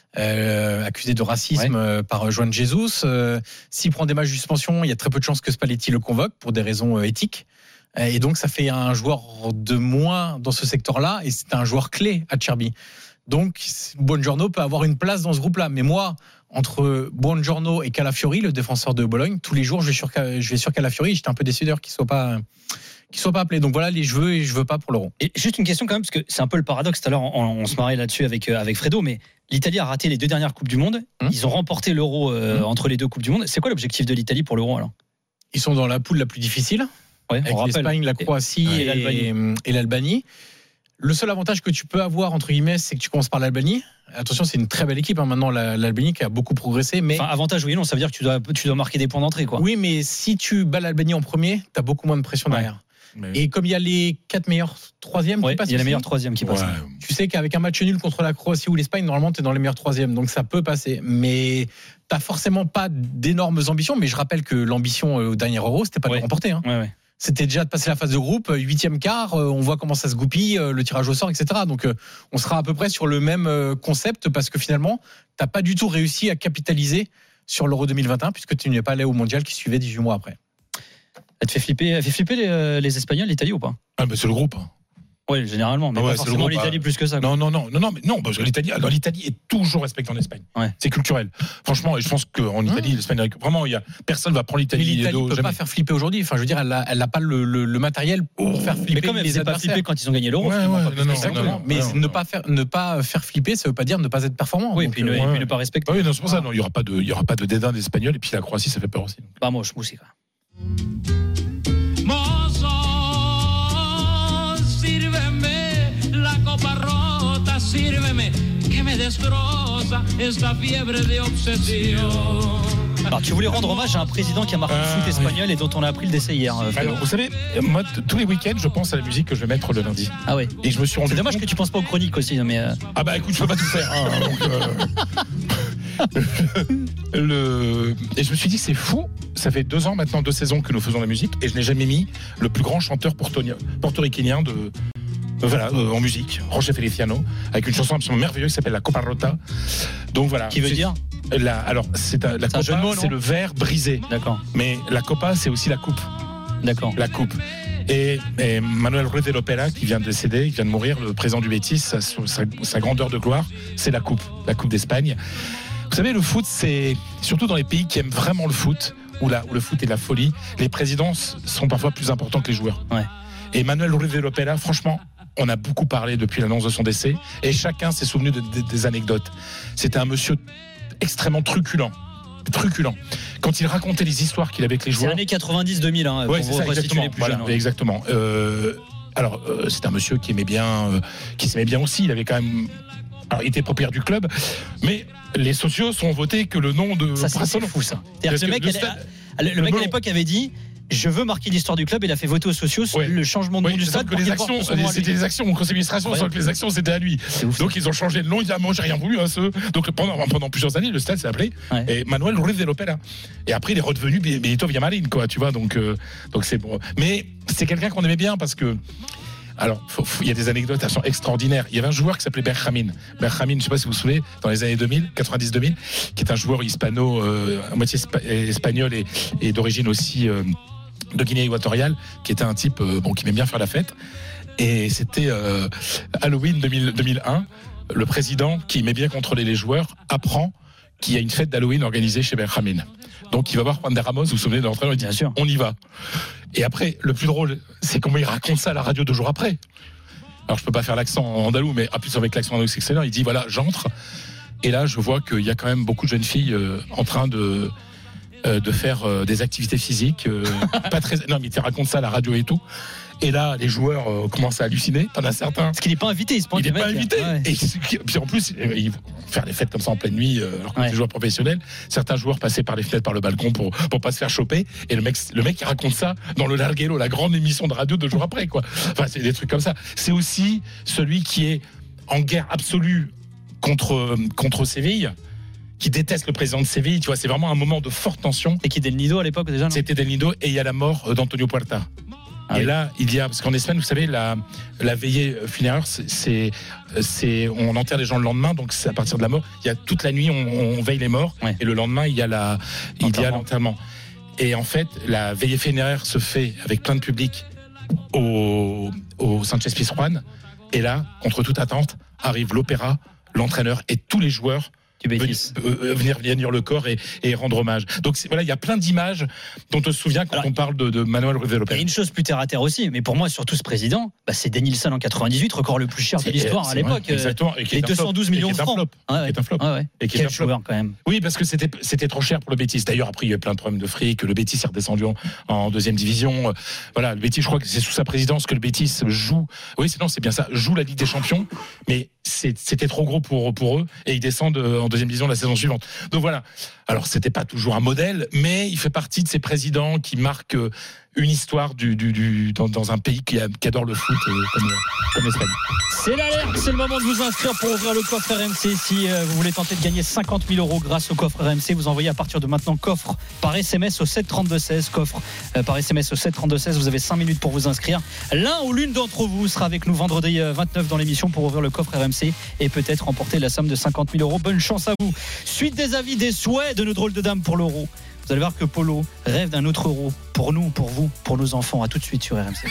K: Euh, accusé de racisme ouais. euh, par Juan Jesus. Euh, s'il prend des matchs de suspension, il y a très peu de chances que Spalletti le convoque pour des raisons euh, éthiques. Euh, et donc, ça fait un joueur de moins dans ce secteur-là, et c'est un joueur clé à Acerbi. Donc, Buongiorno peut avoir une place dans ce groupe-là. Mais moi, entre Buongiorno et Calafiori, le défenseur de Bologne, tous les jours, je vais sur, je vais sur Calafiori. J'étais un peu déçu d'ailleurs qu'il soit pas... qui ne soient pas appelés. Donc voilà, les je veux et je veux pas pour l'Euro.
D: Et juste une question quand même, parce que c'est un peu le paradoxe. Tout à l'heure, on, on se marrait là-dessus avec, euh, avec Fredo, mais l'Italie a raté les deux dernières Coupes du Monde. Hum. Ils ont remporté l'Euro euh, hum. entre les deux Coupes du Monde. C'est quoi l'objectif de l'Italie pour l'Euro alors ?
K: Ils sont dans la poule la plus difficile, ouais, avec l'Espagne, la Croatie et, et, l'Albanie. et l'Albanie. Le seul avantage que tu peux avoir, entre guillemets, c'est que tu commences par l'Albanie. Attention, c'est une très belle équipe hein, maintenant, l'Albanie qui a beaucoup progressé. Mais...
D: Enfin, avantage, oui, non, ça veut dire que tu dois, tu dois marquer des points d'entrée, quoi.
K: Oui, mais si tu bats l'Albanie en premier, tu as beaucoup moins de pression ouais. derrière. Mais... Et comme il y a les quatre meilleurs troisièmes
D: ouais,
K: qui passent,
D: il y a les meilleurs troisièmes qui passent. Ouais.
K: Tu sais qu'avec un match nul contre la Croatie ou l'Espagne, normalement, tu es dans les meilleurs troisièmes. Donc ça peut passer. Mais tu n'as forcément pas d'énormes ambitions. Mais je rappelle que l'ambition au dernier Euro, c'était pas ouais. de remporter. Hein.
D: Ouais, ouais.
K: C'était déjà de passer la phase de groupe, huitième quart, on voit comment ça se goupille, le tirage au sort, et cetera. Donc on sera à peu près sur le même concept parce que finalement, tu n'as pas du tout réussi à capitaliser sur l'Euro deux mille vingt et un puisque tu n'es pas allé au Mondial qui suivait dix-huit mois après.
D: Elle te fait flipper, elle fait flipper les, les Espagnols, l'Italie ou pas ?
J: Ah bah c'est le groupe.
D: Oui, généralement, mais ah ouais, pas forcément l'Italie plus que ça.
J: Quoi. Non, non, non, non, non, mais non, parce que l'Italie, alors l'Italie est toujours respectée en Espagne. Ouais. C'est culturel. Franchement, et je pense qu'en Italie, mmh. l'Espagne, vraiment, il y a personne va prendre l'Italie.
K: Mais l'Italie ne peut jamais. pas faire flipper aujourd'hui. Enfin, je veux dire, elle n'a elle a pas le, le, le matériel pour oh. faire flipper.
D: Mais comme elle les a pas flipper quand ils ont gagné l'Euro.
J: Ouais, ouais, non, non,
K: non, non, mais
J: non,
K: ne pas faire, ne pas faire flipper, ça veut pas dire ne pas être performant.
D: Oui, et puis ne pas respecter.
J: Oui, c'est pour ça. Non, il y aura pas de, il y aura pas de dédain des Espagnols. Et puis la Croatie, ça fait peur aussi.
D: Bah moi, je aussi. Alors, tu voulais rendre hommage à un président qui a marqué euh, le foot espagnol oui. et dont on a appris le décès hier. Euh,
J: Alors, vous savez, moi, tous les week-ends, je pense à la musique que je vais mettre le lundi.
D: Ah ouais.
J: Et je me suis rendu
D: C'est dommage
J: compte...
D: que tu penses pas aux chroniques aussi, mais. Euh...
J: Ah bah écoute, je peux pas tout faire. Hein, donc, euh... le... Et je me suis dit, c'est fou. Ça fait deux ans maintenant, deux saisons que nous faisons la musique, et je n'ai jamais mis le plus grand chanteur portoricain de. Voilà, euh, en musique, José Feliciano, avec une chanson absolument merveilleuse qui s'appelle La Copa Rota. Donc voilà.
D: Qui veut dire
J: la, Alors, c'est la c'est Copa, mot, c'est le verre brisé.
D: D'accord.
J: Mais la Copa, c'est aussi la coupe.
D: D'accord.
J: La coupe. Et, et Manuel Ruiz de Lopera, qui vient de décéder, qui vient de mourir, le président du Betis, sa, sa, sa grandeur de gloire, c'est la coupe, la Coupe d'Espagne. Vous savez, le foot, c'est surtout dans les pays qui aiment vraiment le foot, où, la, où le foot est de la folie, les présidents sont parfois plus importants que les joueurs.
D: Ouais.
J: Et Manuel Ruiz de Lopera, franchement, on a beaucoup parlé depuis l'annonce de son décès et chacun s'est souvenu de, de, des anecdotes. C'était un monsieur extrêmement truculent. Truculent. Quand il racontait les histoires qu'il avait avec les joueurs.
D: C'est années quatre-vingt-dix deux mille, hein,
J: ouais, c'est ça, exactement.
D: Les plus
J: voilà,
D: jeunes, ouais.
J: Exactement. Euh, Alors, euh, c'est un monsieur qui aimait bien, euh, qui s'aimait bien aussi. Il avait quand même. Alors, il était propriétaire du club, mais les socios sont votés que le nom de.
D: Ça, c'est, c'est fou, ça. C'est-à-dire que le mec, le, stade, elle, le, le mec à l'époque avait dit. Je veux marquer l'histoire du club. Il a fait voter aux sociaux sur ouais. le changement de nom
J: oui,
D: du stade.
J: Que les actions, c'était des actions au conseil d'administration, ouais. Sans que les actions c'était à lui. Donc ils ont changé de nom. Il dit ah, moi j'ai rien voulu à ce. Donc pendant pendant plusieurs années, le stade s'est appelé ouais. et Manuel Ruiz de l'Opera. Et après il est redevenu Benito Villamarín, quoi. Tu vois, donc euh, donc c'est bon. Mais c'est quelqu'un qu'on aimait bien parce que. Alors, il y a des anecdotes, elles sont extraordinaires. Il y avait un joueur qui s'appelait Benjamin. Benjamin, je ne sais pas si vous vous souvenez, dans les années deux mille, quatre-vingt-dix deux mille, qui est un joueur hispano, euh, à moitié espagnol et, et d'origine aussi euh, de Guinée équatoriale, qui était un type euh, bon, qui aimait bien faire la fête. Et c'était euh, Halloween deux mille, deux mille un. Le président, qui aimait bien contrôler les joueurs, apprend qu'il y a une fête d'Halloween organisée chez Benjamin. Donc il va voir Juan de Ramos, vous vous souvenez de l'entraîneur, il dit « on y va ». Et après, le plus drôle, c'est comment il raconte ça à la radio deux jours après. Alors je peux pas faire l'accent andalou, mais en plus avec l'accent andalou c'est excellent. Il dit voilà, j'entre, et là je vois qu'il y a quand même beaucoup de jeunes filles euh, en train de, euh, de faire euh, des activités physiques. Euh, pas très... Non mais il te raconte ça à la radio et tout. Et là, les joueurs euh, commencent à halluciner. T'en as certains.
D: Parce qu'il n'est pas invité, il se
J: Il n'est pas invité. Ouais. Et puis en plus, ils vont faire des fêtes comme ça en pleine nuit, euh, alors que ouais. des joueurs professionnels. Certains joueurs passaient par les fenêtres, par le balcon pour pour pas se faire choper. Et le mec, le mec, il raconte ça dans le Larguero, la grande émission de radio deux jours après, quoi. Enfin, c'est des trucs comme ça. C'est aussi celui qui est en guerre absolue contre contre Séville, qui déteste le président de Séville. Tu vois, c'est vraiment un moment de forte tension.
D: Et qui était Del Nido à l'époque déjà. Non
J: C'était Del Nido, et il y a la mort d'Antonio Puerta. Ah et oui. Là, il y a, parce qu'en Espagne, vous savez, la, la veillée funéraire, c'est, c'est, on enterre les gens le lendemain, donc c'est à partir de la mort. Il y a toute la nuit, on, on veille les morts, ouais. Et le lendemain, il y a la, il y a l'enterrement. Et en fait, la veillée funéraire se fait avec plein de public au, au Sanchez-Pizjuán. Et là, contre toute attente, arrive l'opéra, l'entraîneur et tous les joueurs. Venir, euh, venir venir le corps et, et rendre hommage. Donc voilà, il y a plein d'images dont on se souvient quand Alors, on parle de, de Manuel Ruiz de l'Opera.
D: Il y a une chose plus terre à terre aussi, mais pour moi surtout ce président, bah, c'est Denilson en quatre-vingt-dix-huit, record le plus cher de l'histoire à l'époque.
J: Vrai, exactement. Et qui
D: les deux cent douze millions de francs.
J: Ah ouais. Qui est un flop.
D: Ah ouais. Et qui
J: Quel
D: est un flop quand même.
J: Oui, parce que c'était c'était trop cher pour le Betis. D'ailleurs après il y a eu plein de problèmes de fric. Le Betis est redescendu en, en deuxième division. Voilà, le Betis, je crois que c'est sous sa présidence que le Betis joue. Oui, c'est non, c'est bien ça. Joue la Ligue des Champions, mais c'est, c'était trop gros pour pour eux et ils descendent en deuxième division la saison suivante. Donc voilà. Alors c'était pas toujours un modèle, mais il fait partie de ces présidents qui marquent une histoire du, du, du dans, dans un pays qui, a, qui adore le foot euh, comme, comme l'Espagne.
D: C'est l'alerte, c'est le moment de vous inscrire pour ouvrir le coffre R M C. Si euh, vous voulez tenter de gagner cinquante mille euros grâce au coffre R M C, vous envoyez à partir de maintenant coffre par S M S au sept trente-deux seize. Coffre euh, par S M S au sept trente-deux seize. Vous avez cinq minutes pour vous inscrire. L'un ou l'une d'entre vous sera avec nous vendredi vingt-neuf dans l'émission pour ouvrir le coffre R M C et peut-être remporter la somme de cinquante mille euros. Bonne chance à vous. Suite des avis, des souhaits de nos drôles de dames pour l'euro. Vous allez voir que Polo rêve d'un autre euro pour nous, pour vous, pour nos enfants. À tout de suite sur R M C.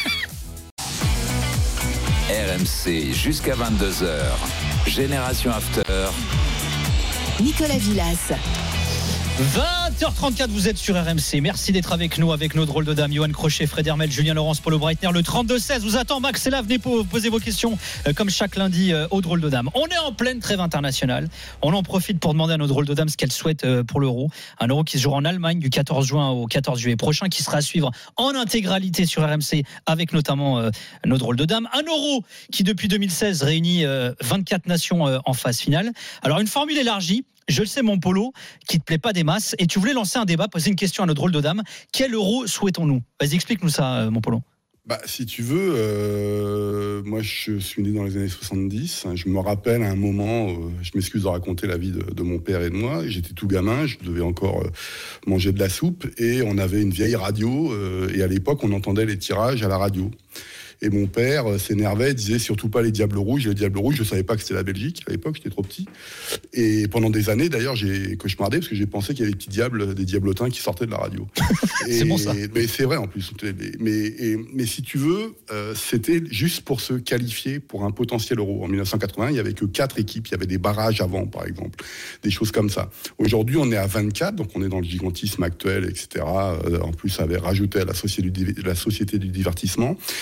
C: R M C jusqu'à vingt-deux heures. Génération After.
B: Nicolas Villas.
D: vingt heures trente-quatre, vous êtes sur R M C. Merci d'être avec nous, avec nos drôles de dames. Johan Crochet, Fred Hermel, Julien Laurence, Polo Breitner. Le trente-deux seize vous attend. Max et là, venez poser vos questions euh, comme chaque lundi euh, aux drôles de dames. On est en pleine trêve internationale. On en profite pour demander à nos drôles de dames ce qu'elles souhaitent euh, pour l'Euro. Un Euro qui se jouera en Allemagne du quatorze juin au quatorze juillet prochain, qui sera à suivre en intégralité sur R M C avec notamment euh, nos drôles de dames. Un Euro qui depuis deux mille seize réunit euh, vingt-quatre nations euh, en phase finale. Alors une formule élargie. Je le sais, mon Polo, qui te plaît pas des masses, et tu voulais lancer un débat, poser une question à notre drôle de dame. Quel euro souhaitons-nous ? Vas-y, explique-nous ça, mon Polo.
F: Bah, si tu veux, euh, moi je suis né dans les années soixante-dix. Je me rappelle à un moment, euh, je m'excuse de raconter la vie de, de mon père et de moi. J'étais tout gamin, je devais encore euh, manger de la soupe, et on avait une vieille radio, euh, et à l'époque on entendait les tirages à la radio. Et mon père s'énervait, disait surtout pas les Diables Rouges. Les Diables Rouges, je savais pas que c'était la Belgique. À l'époque, j'étais trop petit. Et pendant des années, d'ailleurs, j'ai cauchemardé parce que j'ai pensé qu'il y avait des petits diables, des diablotins qui sortaient de la radio. Et,
D: c'est bon ça.
F: Mais c'est vrai en plus. Mais, et, mais si tu veux, euh, c'était juste pour se qualifier pour un potentiel euro. En dix-neuf cent quatre-vingts, il y avait que quatre équipes. Il y avait des barrages avant, par exemple, des choses comme ça. Aujourd'hui, on est à vingt-quatre, donc on est dans le gigantisme actuel, et cetera. Euh, en plus, ça avait rajouté à la société du, la société du divertissement. Et on se retrouve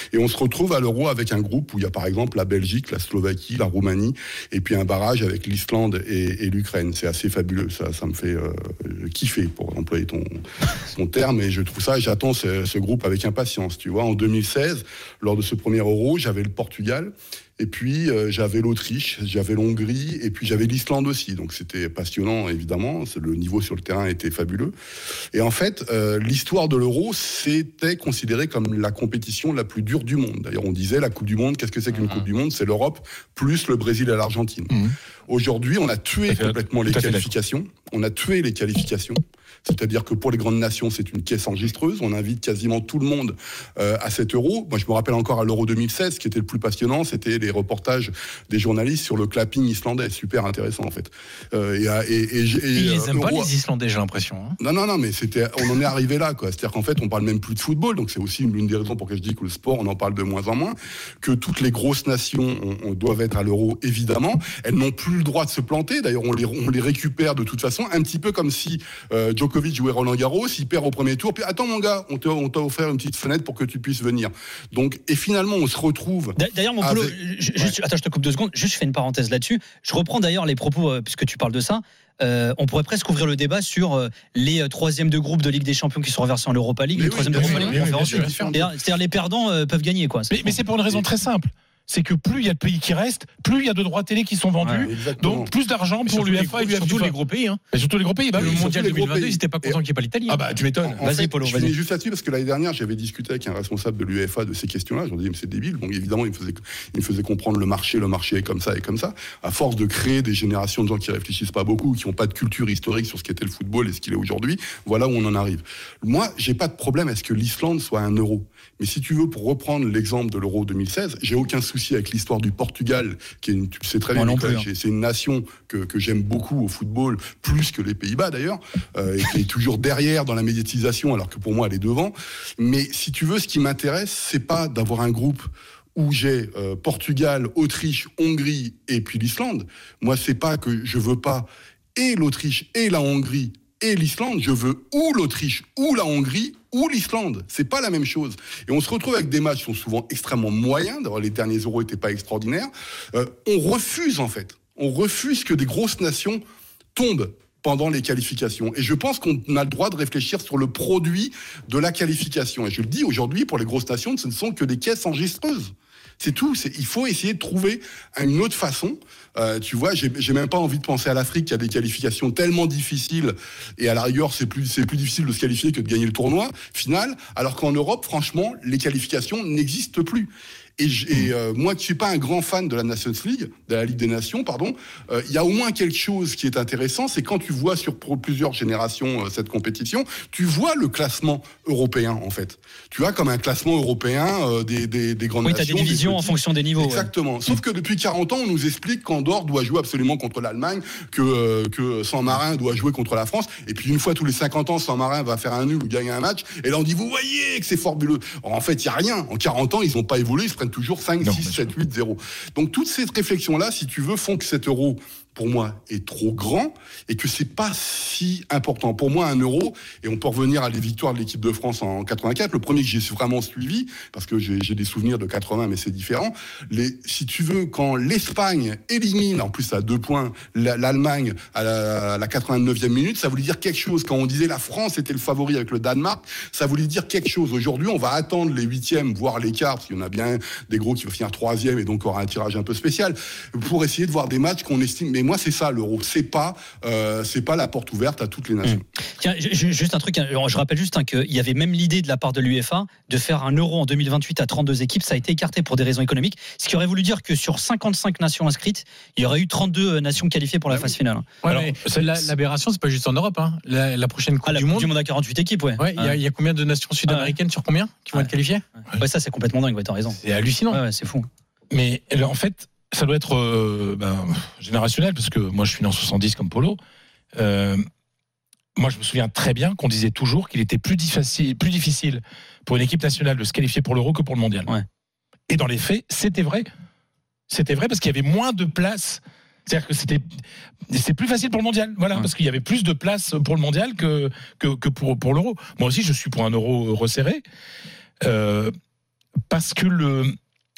F: retrouve à l'Euro avec un groupe où il y a par exemple la Belgique, la Slovaquie, la Roumanie, et puis un barrage avec l'Islande et, et l'Ukraine. C'est assez fabuleux, ça, ça me fait euh, kiffer, pour employer ton, ton terme, et je trouve ça, j'attends ce, ce groupe avec impatience. Tu vois, en deux mille seize, lors de ce premier Euro, j'avais le Portugal, et puis euh, j'avais l'Autriche, j'avais l'Hongrie, et puis j'avais l'Islande aussi. Donc c'était passionnant, évidemment. Le niveau sur le terrain était fabuleux. Et en fait, euh, l'histoire de l'Euro, c'était considéré comme la compétition la plus dure du monde. D'ailleurs, on disait la Coupe du Monde, qu'est-ce que c'est qu'une mmh. Coupe du Monde ? C'est l'Europe plus le Brésil et l'Argentine. Mmh. Aujourd'hui, on a tué complètement les qualifications. On a tué les qualifications. C'est-à-dire que pour les grandes nations, c'est une caisse enregistreuse. On invite quasiment tout le monde euh, à cet Euro. Moi, je me rappelle encore à l'Euro deux mille seize, ce qui était le plus passionnant, c'était les reportages des journalistes sur le clapping islandais. Super intéressant, en fait. Euh, et, et, et, et,
K: Ils
F: euh,
K: n'aiment
F: Euro...
K: pas les Islandais, j'ai l'impression. Hein.
F: Non, non, non, mais c'était, on en est arrivé là, quoi. C'est-à-dire qu'en fait, on parle même plus de football. Donc, c'est aussi l'une des raisons pour lesquelles je dis que le sport, on en parle de moins en moins. Que toutes les grosses nations on, on doivent être à l'Euro, évidemment. Elles n'ont plus le droit de se planter. D'ailleurs, on les, on les récupère de toute façon. Un petit peu comme si euh, Djokovic jouait Roland Garros. Il perd au premier tour, puis attends mon gars, on t'a, on t'a offert une petite fenêtre pour que tu puisses venir. Donc, et finalement, on se retrouve.
D: D'ailleurs, mon Polo, avec... juste, attends, je te coupe deux secondes, juste je fais une parenthèse là-dessus. Je reprends d'ailleurs les propos, euh, puisque tu parles de ça. Euh, on pourrait presque ouvrir le débat sur euh, les euh, troisièmes de groupe de Ligue des Champions qui sont reversés en Europa League,
J: mais
D: les
J: oui,
D: troisièmes de groupe en Ligue des Conférences.
J: C'est-à-dire,
D: c'est-à-dire les perdants euh, peuvent gagner, quoi.
J: Mais, mais c'est pour une raison très simple. C'est que plus il y a de pays qui restent, plus il y a de droits télé qui sont vendus, ouais, donc plus d'argent pour l'UEFA et l'UEFA.
K: Surtout les gros pays. Hein.
J: Et surtout les gros pays. Bah,
K: le
J: oui,
K: mondial deux mille vingt-deux, ils n'étaient pas contents qu'il n'y ait pas l'Italie.
J: Ah bah tu m'étonnes.
F: En, en
D: vas-y,
F: fait,
D: Polo,
F: je
D: vas-y.
F: finis juste là-dessus parce que l'année dernière, j'avais discuté avec un responsable de l'UEFA de ces questions-là. Je lui ai dit, mais c'est débile. Donc évidemment, il me, faisait, il me faisait comprendre le marché, le marché est comme ça et comme ça. À force de créer des générations de gens qui réfléchissent pas beaucoup, qui n'ont pas de culture historique sur ce qu'était le football et ce qu'il est aujourd'hui, voilà où on en arrive. Moi, j'ai pas de problème à ce que l'Islande soit un euro. Mais si tu veux, pour reprendre l'exemple de l'Euro deux mille seize, j'ai aucun souci avec l'histoire du Portugal, qui est une, tu le sais très bien, Nicolas, hein. C'est une nation que, que j'aime beaucoup au football, plus que les Pays-Bas d'ailleurs, euh, et qui est toujours derrière dans la médiatisation, alors que pour moi elle est devant. Mais si tu veux, ce qui m'intéresse, c'est pas d'avoir un groupe où j'ai euh, Portugal, Autriche, Hongrie et puis l'Islande. Moi, c'est pas que je veux pas et l'Autriche et la Hongrie et l'Islande, je veux ou l'Autriche ou la Hongrie ou l'Islande. C'est pas la même chose. Et on se retrouve avec des matchs qui sont souvent extrêmement moyens. D'ailleurs, les derniers euros n'étaient pas extraordinaires. Euh, on refuse, en fait. On refuse que des grosses nations tombent pendant les qualifications. Et je pense qu'on a le droit de réfléchir sur le produit de la qualification. Et je le dis aujourd'hui, pour les grosses nations, ce ne sont que des caisses enregistreuses. C'est tout. C'est, il faut essayer de trouver une autre façon. Euh, tu vois, j'ai, j'ai même pas envie de penser à l'Afrique qui a des qualifications tellement difficiles et à la rigueur, c'est plus, c'est plus difficile de se qualifier que de gagner le tournoi final. Alors qu'en Europe, franchement, les qualifications n'existent plus. Et, et euh, moi qui suis pas un grand fan de la Nations League, de la Ligue des Nations, pardon, il euh, y a au moins quelque chose qui est intéressant, c'est quand tu vois sur plusieurs générations euh, cette compétition, tu vois le classement européen en fait. Tu as comme un classement européen euh, des, des, des grandes
D: oui,
F: nations. Oui,
D: tu as des divisions en fonction des niveaux.
F: Exactement. Ouais. Sauf que depuis quarante ans, on nous explique qu'Andorre doit jouer absolument contre l'Allemagne, que, euh, que San Marin doit jouer contre la France, et puis une fois tous les cinquante ans, San Marin va faire un nul ou gagner un match, et là on dit vous voyez que c'est fabuleux. Alors, en fait, il y a rien. En quarante ans, ils n'ont pas évolué, ils se prennent toujours cinq, non, six, sept, huit, zéro. Donc toutes ces réflexions-là, si tu veux, font que cet euro, pour moi, est trop grand et que c'est pas si important. Pour moi, un euro, et on peut revenir à les victoires de l'équipe de France en quatre-vingt-quatre, le premier que j'ai vraiment suivi, parce que j'ai, j'ai des souvenirs de quatre-vingts, mais c'est différent. Les, si tu veux, quand l'Espagne élimine, en plus à deux points, l'Allemagne à la, à la quatre-vingt-neuvième minute, ça voulait dire quelque chose. Quand on disait la France était le favori avec le Danemark, ça voulait dire quelque chose. Aujourd'hui, on va attendre les huitièmes, voire les quarts, parce qu'il y en a bien des gros qui vont finir troisième et donc aura un tirage un peu spécial, pour essayer de voir des matchs qu'on estime. Mais moi, c'est ça l'euro. C'est pas, euh, c'est pas la porte ouverte à toutes les nations.
D: Mmh. Tiens, juste un truc. Je rappelle juste hein, qu'il y avait même l'idée de la part de l'UEFA de faire un euro en deux mille vingt-huit à trente-deux équipes. Ça a été écarté pour des raisons économiques. Ce qui aurait voulu dire que sur cinquante-cinq nations inscrites, il y aurait eu trente-deux nations qualifiées pour la phase finale.
K: Ouais, alors, c'est la, l'aberration, c'est pas juste en Europe. Hein. La, la prochaine Coupe
D: ah, la
K: du
D: Coupe
K: Monde.
D: du Monde à quarante-huit équipes, ouais.
K: Il ouais, y, y a combien de nations sud-américaines ouais. sur combien qui vont ouais. être qualifiées
D: ouais. ouais, ça, c'est complètement dingue. Ouais, t'as raison.
K: C'est hallucinant.
D: Ouais, ouais, c'est fou.
J: Mais en fait, ça doit être euh, ben, générationnel, parce que moi je suis né en soixante-dix comme Polo. Euh, moi je me souviens très bien qu'on disait toujours qu'il était plus difficile, plus difficile pour une équipe nationale de se qualifier pour l'Euro que pour le Mondial.
D: Ouais.
J: Et dans les faits, c'était vrai. C'était vrai parce qu'il y avait moins de places. C'est-à-dire que c'était, c'est plus facile pour le Mondial, voilà, ouais. parce qu'il y avait plus de places pour le Mondial que, que, que pour, pour l'Euro. Moi aussi je suis pour un Euro resserré, euh, parce que le...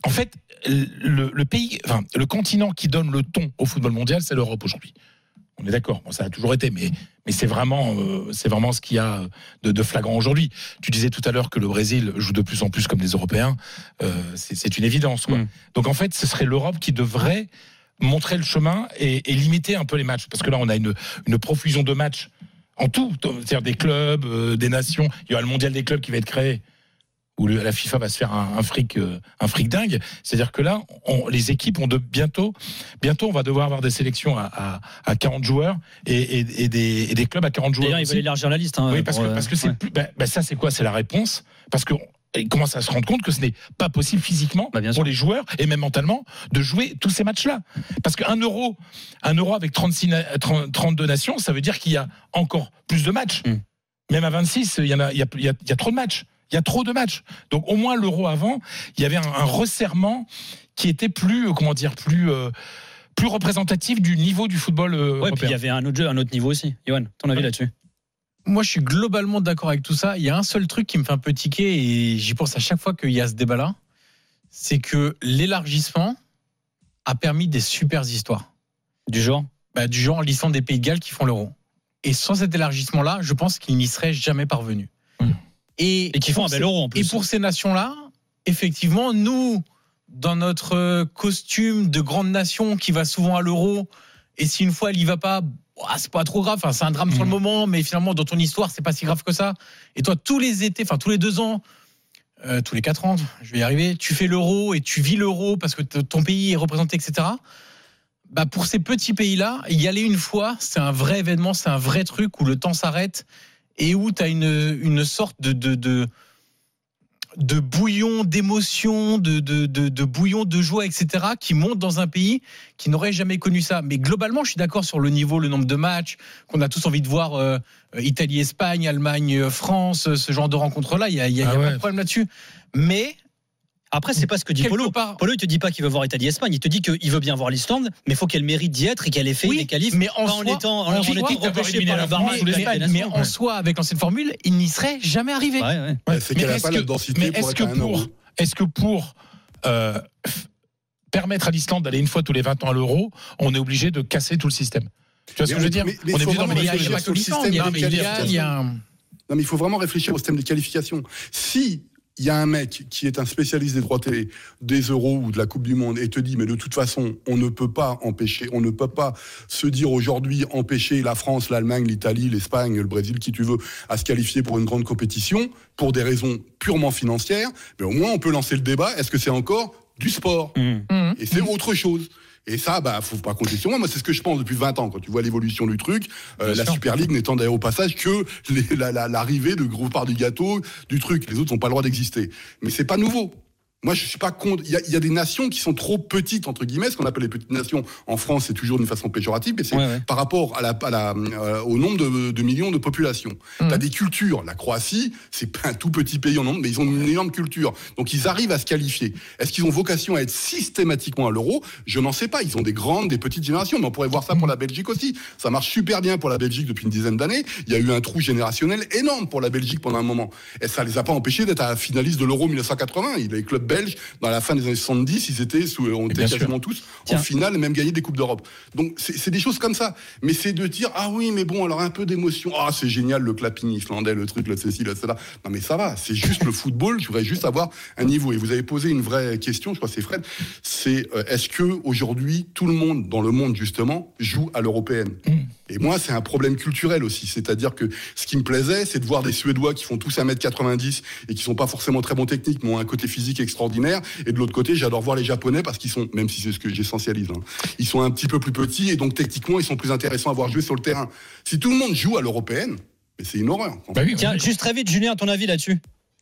J: en fait, le, le pays, enfin, le continent qui donne le ton au football mondial, c'est l'Europe aujourd'hui. On est d'accord, bon, ça a toujours été, mais, mais c'est, vraiment, euh, c'est vraiment ce qu'il y a de, de flagrant aujourd'hui. Tu disais tout à l'heure que le Brésil joue de plus en plus comme les Européens, euh, c'est, c'est une évidence, quoi. Mmh. Donc en fait, ce serait l'Europe qui devrait montrer le chemin et, et limiter un peu les matchs, parce que là, on a une, une profusion de matchs en tout, c'est-à-dire des clubs, euh, des nations. Il y aura le mondial des clubs qui va être créé, où le, la FIFA va se faire un, un fric, euh, un fric dingue. C'est-à-dire que là, on, les équipes ont de bientôt, bientôt, on va devoir avoir des sélections à, à, à quarante joueurs et, et, et, des, et des clubs à quarante joueurs.
D: D'ailleurs, il va élargir la liste. Hein,
J: oui, parce
D: pour,
J: que parce que c'est
D: ouais.
J: plus. Bah, bah ça, c'est quoi ? C'est la réponse. Parce que ils commencent à se rendre compte que ce n'est pas possible physiquement bah, pour les joueurs et même mentalement de jouer tous ces matchs-là. Parce qu'un euro, un euro avec trente-six, trente, trente-deux nations, ça veut dire qu'il y a encore plus de matchs. Mm. Même à vingt-six, il y en a, il y a, il y a, il y a trop de matchs. Il y a trop de matchs. Donc au moins l'euro avant, il y avait un, un resserrement qui était plus, comment dire, plus, euh, plus représentatif du niveau du football euh,
D: ouais,
J: européen.
D: Puis il y avait un autre jeu, un autre niveau aussi. Yoann, ton avis ouais. là-dessus ?
K: Moi, je suis globalement d'accord avec tout ça. Il y a un seul truc qui me fait un peu tiquer, et j'y pense à chaque fois qu'il y a ce débat-là, c'est que l'élargissement a permis des super histoires.
D: Du genre
K: bah, Du genre l'Islande des Pays de Galles qui font l'euro. Et sans cet élargissement-là, je pense qu'ils n'y seraient jamais parvenus. Mmh. Et,
D: et qui font un bel euro en plus.
K: Et pour ces nations-là, effectivement, nous, dans notre costume de grande nation qui va souvent à l'euro, et si une fois elle n'y va pas, ah, c'est pas trop grave, enfin, c'est un drame mmh. sur le moment, mais finalement dans ton histoire c'est pas si grave que ça. Et toi tous les étés, enfin tous les deux ans, euh, tous les quatre ans, je vais y arriver, tu fais l'euro et tu vis l'euro parce que t- ton pays est représenté, et cetera. Bah pour ces petits pays-là, y aller une fois, c'est un vrai événement, c'est un vrai truc où le temps s'arrête et où tu as une, une sorte de, de, de, de bouillon d'émotion, de, de, de, de bouillon de joie, et cetera, qui monte dans un pays qui n'aurait jamais connu ça. Mais globalement, je suis d'accord sur le niveau, le nombre de matchs, qu'on a tous envie de voir euh, Italie-Espagne, Allemagne-France, ce genre de rencontres-là. Il n'y a, y a, ah y a ouais. pas de problème là-dessus. Mais...
D: Après, c'est pas ce que dit Polo. Part... Polo, il te dit pas qu'il veut voir Italie-Espagne. Il te dit qu'il veut bien voir l'Islande, mais il faut qu'elle mérite d'y être et qu'elle ait fait oui, des qualifs.
K: Mais en,
D: pas
K: soi,
D: en étant, en,
K: en,
D: en
K: soi,
D: étant repêché par la barrage de l'Espagne.
K: Mais en soi, avec l'ancienne formule, il n'y serait jamais arrivé.
D: Ouais, ouais.
F: Ouais, c'est qu'elle n'a pas
J: que,
F: la densité
J: mais
F: pour
J: est-ce
F: être
J: que
F: un
J: pour,
F: euro.
J: Est-ce que pour euh, permettre à l'Islande d'aller une fois tous les vingt ans à l'euro, on est obligé de casser tout le système ? Tu vois ce que je veux dire ?
F: On est obligé d'emménager
K: sur le système.
F: Non, mais il faut vraiment réfléchir au système de qualification. Si il y a un mec qui est un spécialiste des droits télé, des euros ou de la Coupe du Monde et te dit mais de toute façon on ne peut pas empêcher, on ne peut pas se dire aujourd'hui empêcher la France, l'Allemagne, l'Italie, l'Espagne, le Brésil, qui tu veux, à se qualifier pour une grande compétition pour des raisons purement financières, mais au moins on peut lancer le débat, est-ce que c'est encore du sport ? mmh. Et c'est mmh. autre chose. Et ça, bah, faut pas compter sur moi. Moi, c'est ce que je pense depuis vingt ans. Quand tu vois l'évolution du truc, euh, la Super League n'étant d'ailleurs au passage que les, la, la, l'arrivée de gros parts du gâteau du truc. Les autres n'ont pas le droit d'exister. Mais c'est pas nouveau. Moi, je suis pas contre. Il y a, il y a des nations qui sont trop petites entre guillemets. Ce qu'on appelle les petites nations en France, c'est toujours d'une façon péjorative, mais c'est ouais, ouais. par rapport à la, à la, euh, au nombre de, de millions de population. Mmh. T'as des cultures. La Croatie, c'est pas un tout petit pays en nombre, mais ils ont une énorme culture. Donc ils arrivent à se qualifier. Est-ce qu'ils ont vocation à être systématiquement à l'euro ? Je n'en sais pas. Ils ont des grandes, des petites générations, mais on pourrait voir ça pour la Belgique aussi. Ça marche super bien pour la Belgique depuis une dizaine d'années. Il y a eu un trou générationnel énorme pour la Belgique pendant un moment. Et ça les a pas empêchés d'être à la finaliste de l'Euro dix-neuf cent quatre-vingts. Il y a les clubs belges, dans la fin des années soixante-dix, ils étaient, sous, on était quasiment sûr. tous Tiens. en finale, même gagné des Coupes d'Europe. Donc, c'est, c'est des choses comme ça. Mais c'est de dire, ah oui, mais bon, alors un peu d'émotion. Ah, c'est génial, le clapping islandais, le truc, le ceci, le cela. Non, mais ça va, c'est juste le football. Je voudrais juste avoir un niveau. Et vous avez posé une vraie question, je crois que c'est Fred. C'est, euh, est-ce que aujourd'hui, tout le monde, dans le monde, justement, joue à l'européenne? mmh. Et moi, c'est un problème culturel aussi. C'est-à-dire que ce qui me plaisait, c'est de voir des Suédois qui font tous un mètre quatre-vingt-dix et qui sont pas forcément très bons techniques, mais ont un côté physique extraordinaire. Et de l'autre côté, j'adore voir les Japonais parce qu'ils sont, même si c'est ce que j'essentialise, hein, ils sont un petit peu plus petits et donc techniquement, ils sont plus intéressants à voir jouer sur le terrain. Si tout le monde joue à l'européenne, mais c'est une horreur.
D: Bah oui, Tiens, juste très vite, Julien, ton avis là-dessus?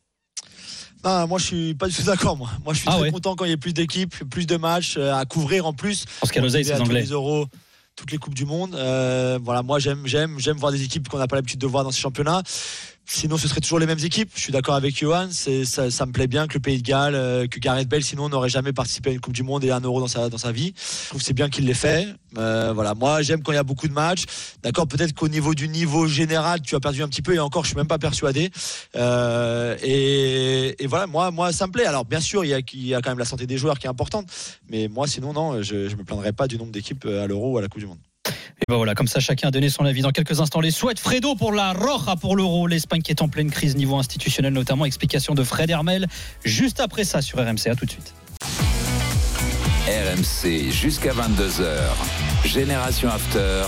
H: Ah, moi je suis pas du tout d'accord. Moi, moi je suis ah très ouais. content quand il y a plus d'équipes, plus de matchs euh, à couvrir en plus.
D: Parce qu'à l'oseille, c'est anglais.
H: Les euros, toutes les coupes du monde. Euh, voilà, moi j'aime, j'aime, j'aime voir des équipes qu'on n'a pas l'habitude de voir dans ces championnats. sinon, ce serait toujours les mêmes équipes. Je suis d'accord avec Johan. C'est, ça, ça me plaît bien que le Pays de Galles, euh, que Gareth Bale, sinon, n'aurait jamais participé à une Coupe du Monde et à un Euro dans sa, dans sa vie. Je trouve que c'est bien qu'il l'ait fait. Euh, voilà. Moi, j'aime quand il y a beaucoup de matchs. D'accord, peut-être qu'au niveau du niveau général, tu as perdu un petit peu et encore, je suis même pas persuadé. Euh, et, et voilà, moi, moi, ça me plaît. Alors, bien sûr, il y, a, il y a quand même la santé des joueurs qui est importante. Mais moi, sinon, non, je, je me plaindrais pas du nombre d'équipes à l'Euro ou à la Coupe du Monde.
D: Et ben voilà, comme ça chacun a donné son avis. Dans quelques instants, les souhaits Fredo pour la Roja pour l'Euro. L'Espagne qui est en pleine crise niveau institutionnel notamment. Explication de Fred Hermel juste après ça sur R M C. À tout de suite.
C: R M C jusqu'à vingt-deux heures. Génération After.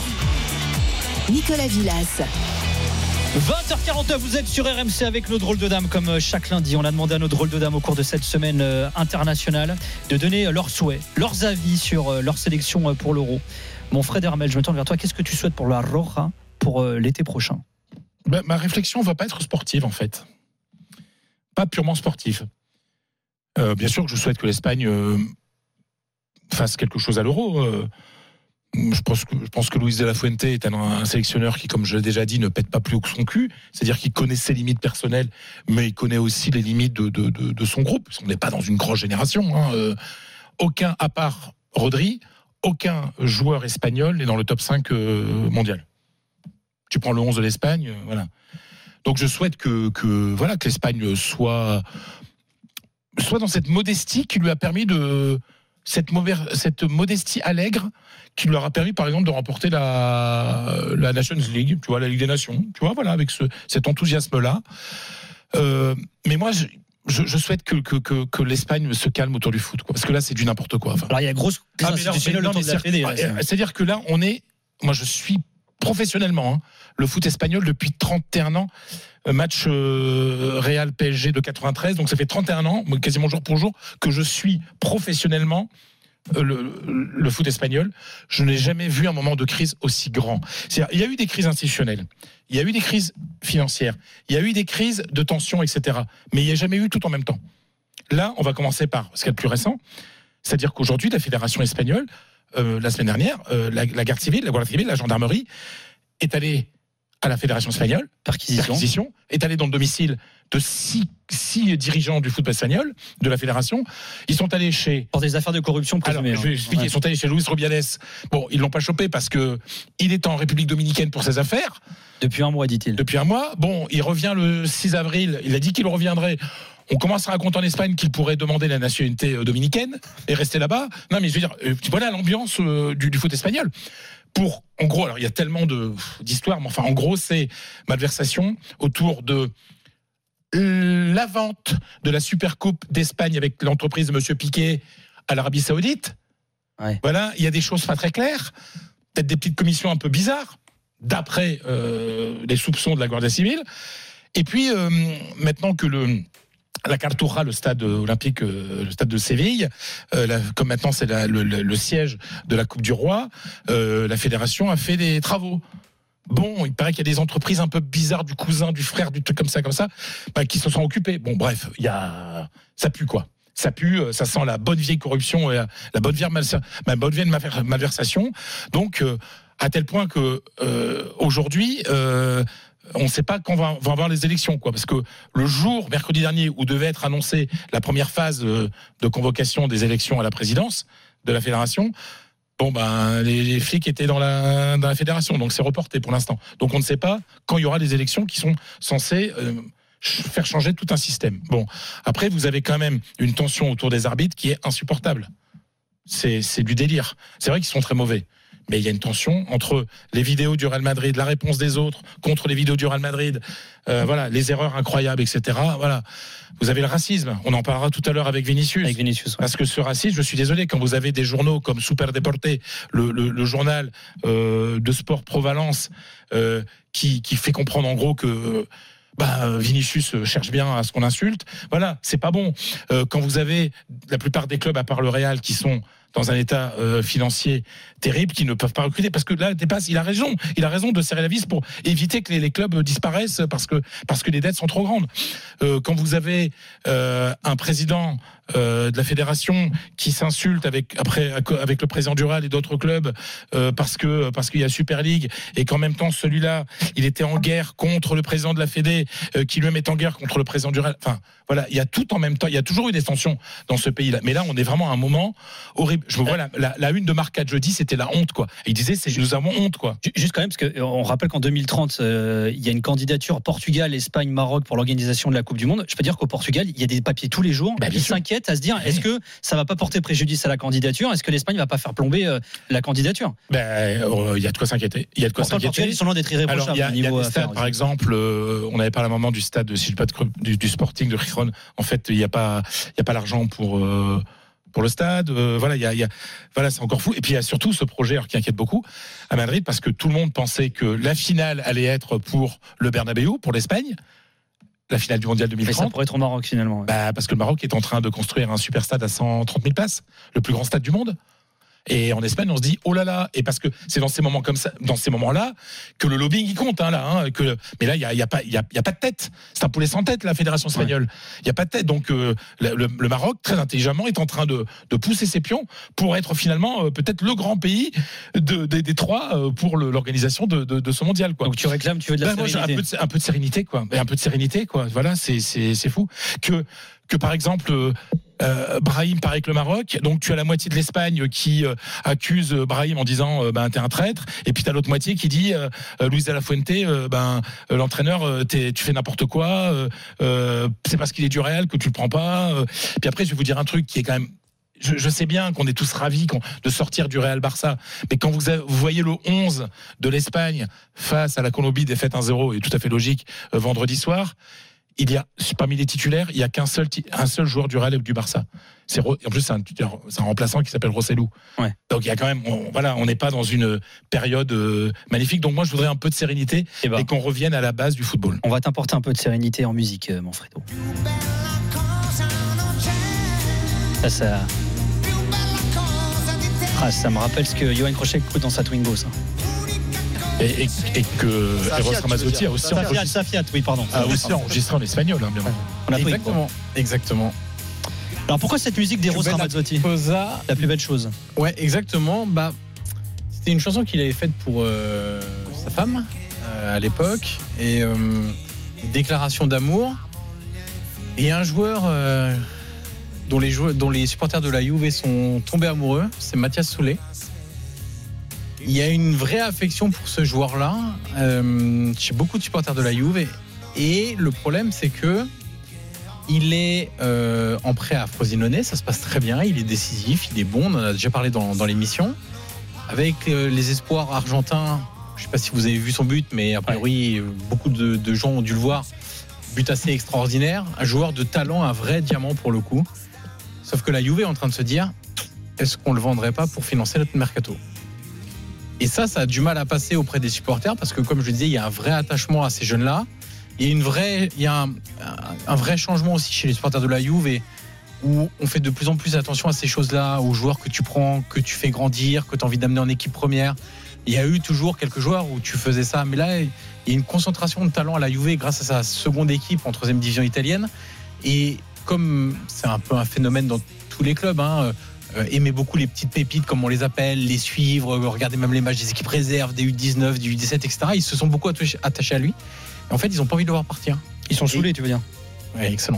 B: Nicolas Villas.
D: vingt heures quarante-neuf, vous êtes sur R M C avec nos drôles de dames comme chaque lundi. On a demandé à nos drôles de dames au cours de cette semaine internationale de donner leurs souhaits, leurs avis sur leur sélection pour l'Euro. Mon Fred Hermel, je me tourne vers toi. Qu'est-ce que tu souhaites pour la Roja pour l'été prochain?
J: Ben, ma réflexion ne va pas être sportive en fait. Pas purement sportive. Euh, bien sûr que je souhaite que l'Espagne euh, fasse quelque chose à l'Euro. Euh, Je pense, que, je pense que Luis de la Fuente est un, un sélectionneur qui, comme je l'ai déjà dit, ne pète pas plus haut que son cul. C'est-à-dire qu'il connaît ses limites personnelles, mais il connaît aussi les limites de, de, de, de son groupe. On n'est pas dans une grosse génération. Hein. Euh, aucun, à part Rodri, aucun joueur espagnol n'est dans le top cinq euh, mondial. Tu prends le onze de l'Espagne, euh, voilà. Donc je souhaite que, que, voilà, que l'Espagne soit, soit dans cette modestie qui lui a permis de... Cette, cette modestie allègre qui leur a permis, par exemple, de remporter la, la Nations League, tu vois, la Ligue des Nations, tu vois, voilà, avec ce, cet enthousiasme-là. Euh, mais moi, je, je, je souhaite que, que, que, que l'Espagne se calme autour du foot, quoi, parce que là, c'est du n'importe quoi. Enfin.
D: Alors, il y a grosse
J: ah, mais non, mais non, mais c'est, c'est-à-dire que là, on est, moi, je suis professionnellement hein, le foot espagnol depuis trente et un ans. Match euh, Real P S G de quatre-vingt-treize, donc ça fait trente et un ans, quasiment jour pour jour, que je suis professionnellement euh, le, le foot espagnol. Je n'ai jamais vu un moment de crise aussi grand. C'est-à-dire, il y a eu des crises institutionnelles, il y a eu des crises financières, il y a eu des crises de tension, et cetera. Mais il n'y a jamais eu tout en même temps. Là, on va commencer par ce qu'il y a de plus récent, c'est-à-dire qu'aujourd'hui, la fédération espagnole, euh, la semaine dernière, euh, la, la garde civile, la Guardia civile, la gendarmerie, est allée à la fédération espagnole, perquisition. perquisition, est allé dans le domicile de six, six dirigeants du football espagnol, de la fédération. Ils sont allés chez...
D: Pour des affaires de corruption présumées.
J: Alors, je vais expliquer. Ouais. Ils sont allés chez Luis Rubiales. Bon, ils l'ont pas chopé parce que il est en République dominicaine pour ses affaires.
D: Depuis un mois, dit-il.
J: Depuis un mois. Bon, il revient le six avril. Il a dit qu'il reviendrait. On commence à raconter en Espagne qu'il pourrait demander la nationalité dominicaine et rester là-bas. Non, mais je veux dire, voilà l'ambiance du, du foot espagnol. Pour, en gros, alors il y a tellement de, d'histoires, mais enfin, en gros, c'est malversation autour de la vente de la Supercoupe d'Espagne avec l'entreprise de Monsieur Piqué à l'Arabie Saoudite. Ouais. Voilà, il y a des choses pas très claires, peut-être des petites commissions un peu bizarres, d'après euh, les soupçons de la Guardia civile. Et puis, euh, maintenant que le... la Cartuja, le stade olympique, le stade de Séville, euh, la, comme maintenant c'est la, le, le, le siège de la Coupe du Roi, euh, la fédération a fait des travaux. Bon, il paraît qu'il y a des entreprises un peu bizarres du cousin, du frère, du truc comme ça, comme ça, bah, qui se sont occupées. Bon, bref, il y a, ça pue quoi. Ça pue, ça sent la bonne vieille corruption et la, la bonne vieille mal, bonne vieille malversation. Donc, euh, à tel point que euh, aujourd'hui. Euh, on ne sait pas quand va, va avoir les élections, quoi, parce que le jour, mercredi dernier, où devait être annoncée la première phase de convocation des élections à la présidence de la fédération, bon ben les, les flics étaient dans la, dans la fédération, donc c'est reporté pour l'instant. Donc on ne sait pas quand il y aura les élections qui sont censées euh, faire changer tout un système. Bon, après vous avez quand même une tension autour des arbitres qui est insupportable. C'est, c'est du délire. C'est vrai qu'ils sont très mauvais. Mais il y a une tension entre les vidéos du Real Madrid, la réponse des autres contre les vidéos du Real Madrid, euh, voilà, les erreurs incroyables, et cetera. Voilà. Vous avez le racisme. On en parlera tout à l'heure avec Vinicius.
D: Avec Vinicius ouais.
J: Parce que ce racisme, je suis désolé, quand vous avez des journaux comme Super Deporte, le, le, le journal euh, de sport Pro-Valence, euh, qui, qui fait comprendre en gros que bah, Vinicius cherche bien à ce qu'on insulte. Voilà, c'est pas bon. Euh, quand vous avez la plupart des clubs, à part le Real, qui sont dans un état euh, financier terrible, qui ne peuvent pas recruter, parce que là, dépasse, il a raison, il a raison de serrer la vis pour éviter que les, les clubs disparaissent parce que parce que les dettes sont trop grandes. Euh, quand vous avez euh, un président euh, de la fédération qui s'insulte avec après avec le président du Real et d'autres clubs euh, parce que parce qu'il y a Super League, et qu'en même temps celui-là, il était en guerre contre le président de la Fédé, euh, qui lui-même est en guerre contre le président du Real. Enfin, voilà, il y a tout en même temps. Il y a toujours eu des tensions dans ce pays-là. Mais là, on est vraiment à un moment horrible. Je me vois la, la, la une de Marca de jeudi, c'était la honte, quoi. Et il disait, c'est, nous avons honte, quoi.
D: Juste quand même, parce qu'on rappelle qu'en deux mille trente, euh, il y a une candidature Portugal, Espagne, Maroc pour l'organisation de la Coupe du Monde. Je peux dire qu'au Portugal, il y a des papiers tous les jours. Bah, ils s'inquiètent à se dire, est-ce que ça va pas porter préjudice à la candidature? Est-ce que l'Espagne va pas faire plomber euh, la candidature?
J: Ben, euh, il y a de quoi s'inquiéter. Il y a de quoi
D: Pourtant,
J: s'inquiéter.
D: Ils sont loin d'être irréprochables.
J: Alors, il y a,
D: au niveau
J: il y a des stades,
D: affaires,
J: par exemple, euh, on avait parlé à un moment du stade, si je dis pas de, du, du Sporting de Gijón. En fait, il n'y a pas, il y a pas l'argent pour. Euh, pour le stade, euh, voilà, il y a, y a, voilà, c'est encore flou. Et puis il y a surtout ce projet alors, qui inquiète beaucoup à Madrid, parce que tout le monde pensait que la finale allait être pour le Bernabéu, pour l'Espagne, la finale du Mondial deux mille trente.
D: Mais ça pourrait être au Maroc finalement. Ouais.
J: Bah, parce que le Maroc est en train de construire un super stade à cent trente mille places, le plus grand stade du monde. Et en Espagne, on se dit oh là là, et parce que c'est dans ces moments comme ça, dans ces moments-là, que le lobbying il compte, hein, là. Hein, que, mais là, il y a, y a pas, il y a, y a pas de tête. C'est un poulet sans tête, la fédération espagnole. Il ouais. y a pas de tête. Donc euh, le, le Maroc, très intelligemment, est en train de, de pousser ses pions pour être finalement euh, peut-être le grand pays de, de, des trois euh, pour le, l'organisation de, de, de ce mondial, quoi.
D: Donc tu réclames, tu veux de la
J: ben,
D: sérénité.
J: Moi, un, peu de, un peu de sérénité, quoi. Et un peu de sérénité, quoi. Voilà, c'est, c'est, c'est fou que que par exemple. Euh, Euh, Brahim part avec le Maroc, donc tu as la moitié de l'Espagne qui euh, accuse Brahim en disant euh, ben t'es un traître, et puis t'as l'autre moitié qui dit euh, Luis de la Fuente, euh, ben euh, l'entraîneur, euh, tu fais n'importe quoi, euh, euh, c'est parce qu'il est du Real que tu le prends pas. Euh. Puis après, je vais vous dire un truc qui est quand même. Je, je sais bien qu'on est tous ravis de sortir du Real Barça, mais quand vous, avez, vous voyez le onze de l'Espagne face à la Colombie, défaite un zéro, et tout à fait logique, euh, vendredi soir. Il y a, parmi les titulaires, il n'y a qu'un seul, un seul joueur du Real et du Barça. C'est, en plus, c'est un, c'est un remplaçant qui s'appelle Rossellou.
D: Ouais.
J: Donc, il y a quand même, on, voilà, on n'est pas dans une période euh, magnifique. Donc, moi, je voudrais un peu de sérénité et, bah, et qu'on revienne à la base du football.
D: On va t'apporter un peu de sérénité en musique, euh, Manfredo. Ça, ça... Ah, ça me rappelle ce que Johan Crochet écoute dans sa Twingo, ça.
J: Et, et, et que Eros Ramazzotti a aussi
D: Safiat,
J: enregistré,
D: Safiat, oui, pardon.
J: a aussi enregistré en espagnol, hein, bien.
K: On a exactement, exactement.
D: Alors pourquoi cette musique d'Eros Ramazzotti, la plus belle chose? Ouais, exactement. Bah,
K: c'était une chanson qu'il avait faite pour euh, sa femme euh, à l'époque, et euh, une déclaration d'amour. Et un joueur euh, dont les joueurs, dont les supporters de la Juve sont tombés amoureux, c'est Mathias Soulé. Il y a une vraie affection pour ce joueur-là euh, chez beaucoup de supporters de la Juve, et le problème c'est que il est euh, en prêt à Frosinone, ça se passe très bien, il est décisif, il est bon, on en a déjà parlé dans, dans l'émission, avec euh, les espoirs argentins. Je ne sais pas si vous avez vu son but, mais a priori ouais. beaucoup de, de gens ont dû le voir. But assez extraordinaire, un joueur de talent, un vrai diamant pour le coup. Sauf que la Juve est en train de se dire, est-ce qu'on le vendrait pas pour financer notre mercato? Et ça, ça a du mal à passer auprès des supporters, parce que comme je le disais, il y a un vrai attachement à ces jeunes-là. Il y a, une vraie, il y a un, un vrai changement aussi chez les supporters de la Juve, et où on fait de plus en plus attention à ces choses-là, aux joueurs que tu prends, que tu fais grandir, que tu as envie d'amener en équipe première. Il y a eu toujours quelques joueurs où tu faisais ça, mais là, il y a une concentration de talent à la Juve grâce à sa seconde équipe en troisième division italienne. Et comme c'est un peu un phénomène dans tous les clubs, hein, Euh, aimer beaucoup les petites pépites comme on les appelle, les suivre, regarder même les matchs des équipes réserves, des U dix-neuf, des U dix-sept, et cetera. Ils se sont beaucoup attachés, attachés à lui. Et en fait, ils n'ont pas envie de le voir partir.
D: Ils sont saoulés,
K: et...
D: tu veux dire?
K: Oui, excellent.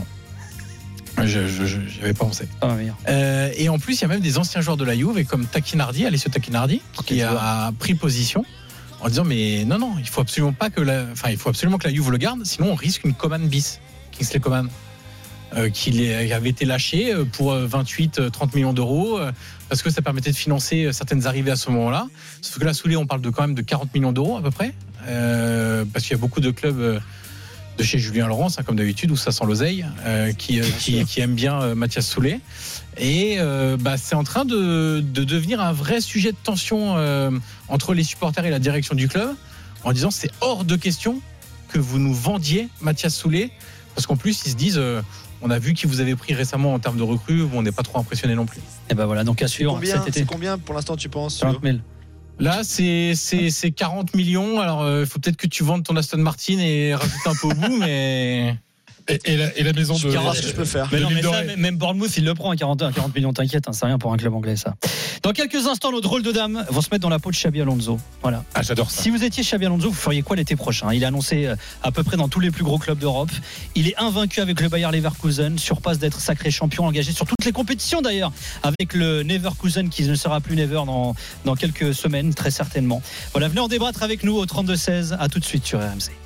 K: Je n'y avais pas pensé.
D: Ah,
K: euh, et en plus, il y a même des anciens joueurs de la Juve, comme Tacchinardi, Alessio Tacchinardi, qui a pris position en disant mais non, non, il faut absolument pas que la, enfin, il faut absolument que la Juve le garde, sinon on risque une Coman bis, Kingsley Coman. Euh, qui avait été lâché pour vingt-huit à trente millions d'euros euh, parce que ça permettait de financer certaines arrivées à ce moment-là. Sauf que là, Soulé, on parle de quand même de quarante millions d'euros à peu près, euh, parce qu'il y a beaucoup de clubs euh, de chez Julien Laurence, hein, comme d'habitude, où ça sent l'oseille, euh, qui, euh, qui, qui aiment bien euh, Mathias Soulé. Et euh, bah, c'est en train de, de devenir un vrai sujet de tension euh, entre les supporters et la direction du club, en disant c'est hors de question que vous nous vendiez Mathias Soulé, parce qu'en plus ils se disent euh, On a vu qui vous avez pris récemment en termes de recrues. Bon, on n'est pas trop impressionné non plus.
D: Et ben voilà, donc à suivre
H: Combien,
D: cet été.
H: c'est combien pour l'instant tu penses
D: quarante mille.
K: Là, c'est, c'est, c'est quarante millions. Alors, il euh, faut peut-être que tu vendes ton Aston Martin et rajoute un peu au bout, mais.
J: Et, et, la, et la maison
H: je
J: de.
H: ce que je peux faire.
D: Mais non, mais ça, même Bournemouth, il le prend à quarante, quarante millions, t'inquiète, hein, c'est rien pour un club anglais, ça. Dans quelques instants, nos drôles de dames vont se mettre dans la peau de Xabi Alonso. Voilà.
J: Ah, j'adore ça.
D: Si vous étiez Xabi Alonso, vous feriez quoi l'été prochain? Il est annoncé à peu près dans tous les plus gros clubs d'Europe. Il est invaincu avec le Bayer Leverkusen, sur passe d'être sacré champion, engagé sur toutes les compétitions d'ailleurs, avec le Neverkusen qui ne sera plus Never dans, dans quelques semaines, très certainement. Voilà, venez en débattre avec nous au trente-deux seize. À tout de suite sur R M C.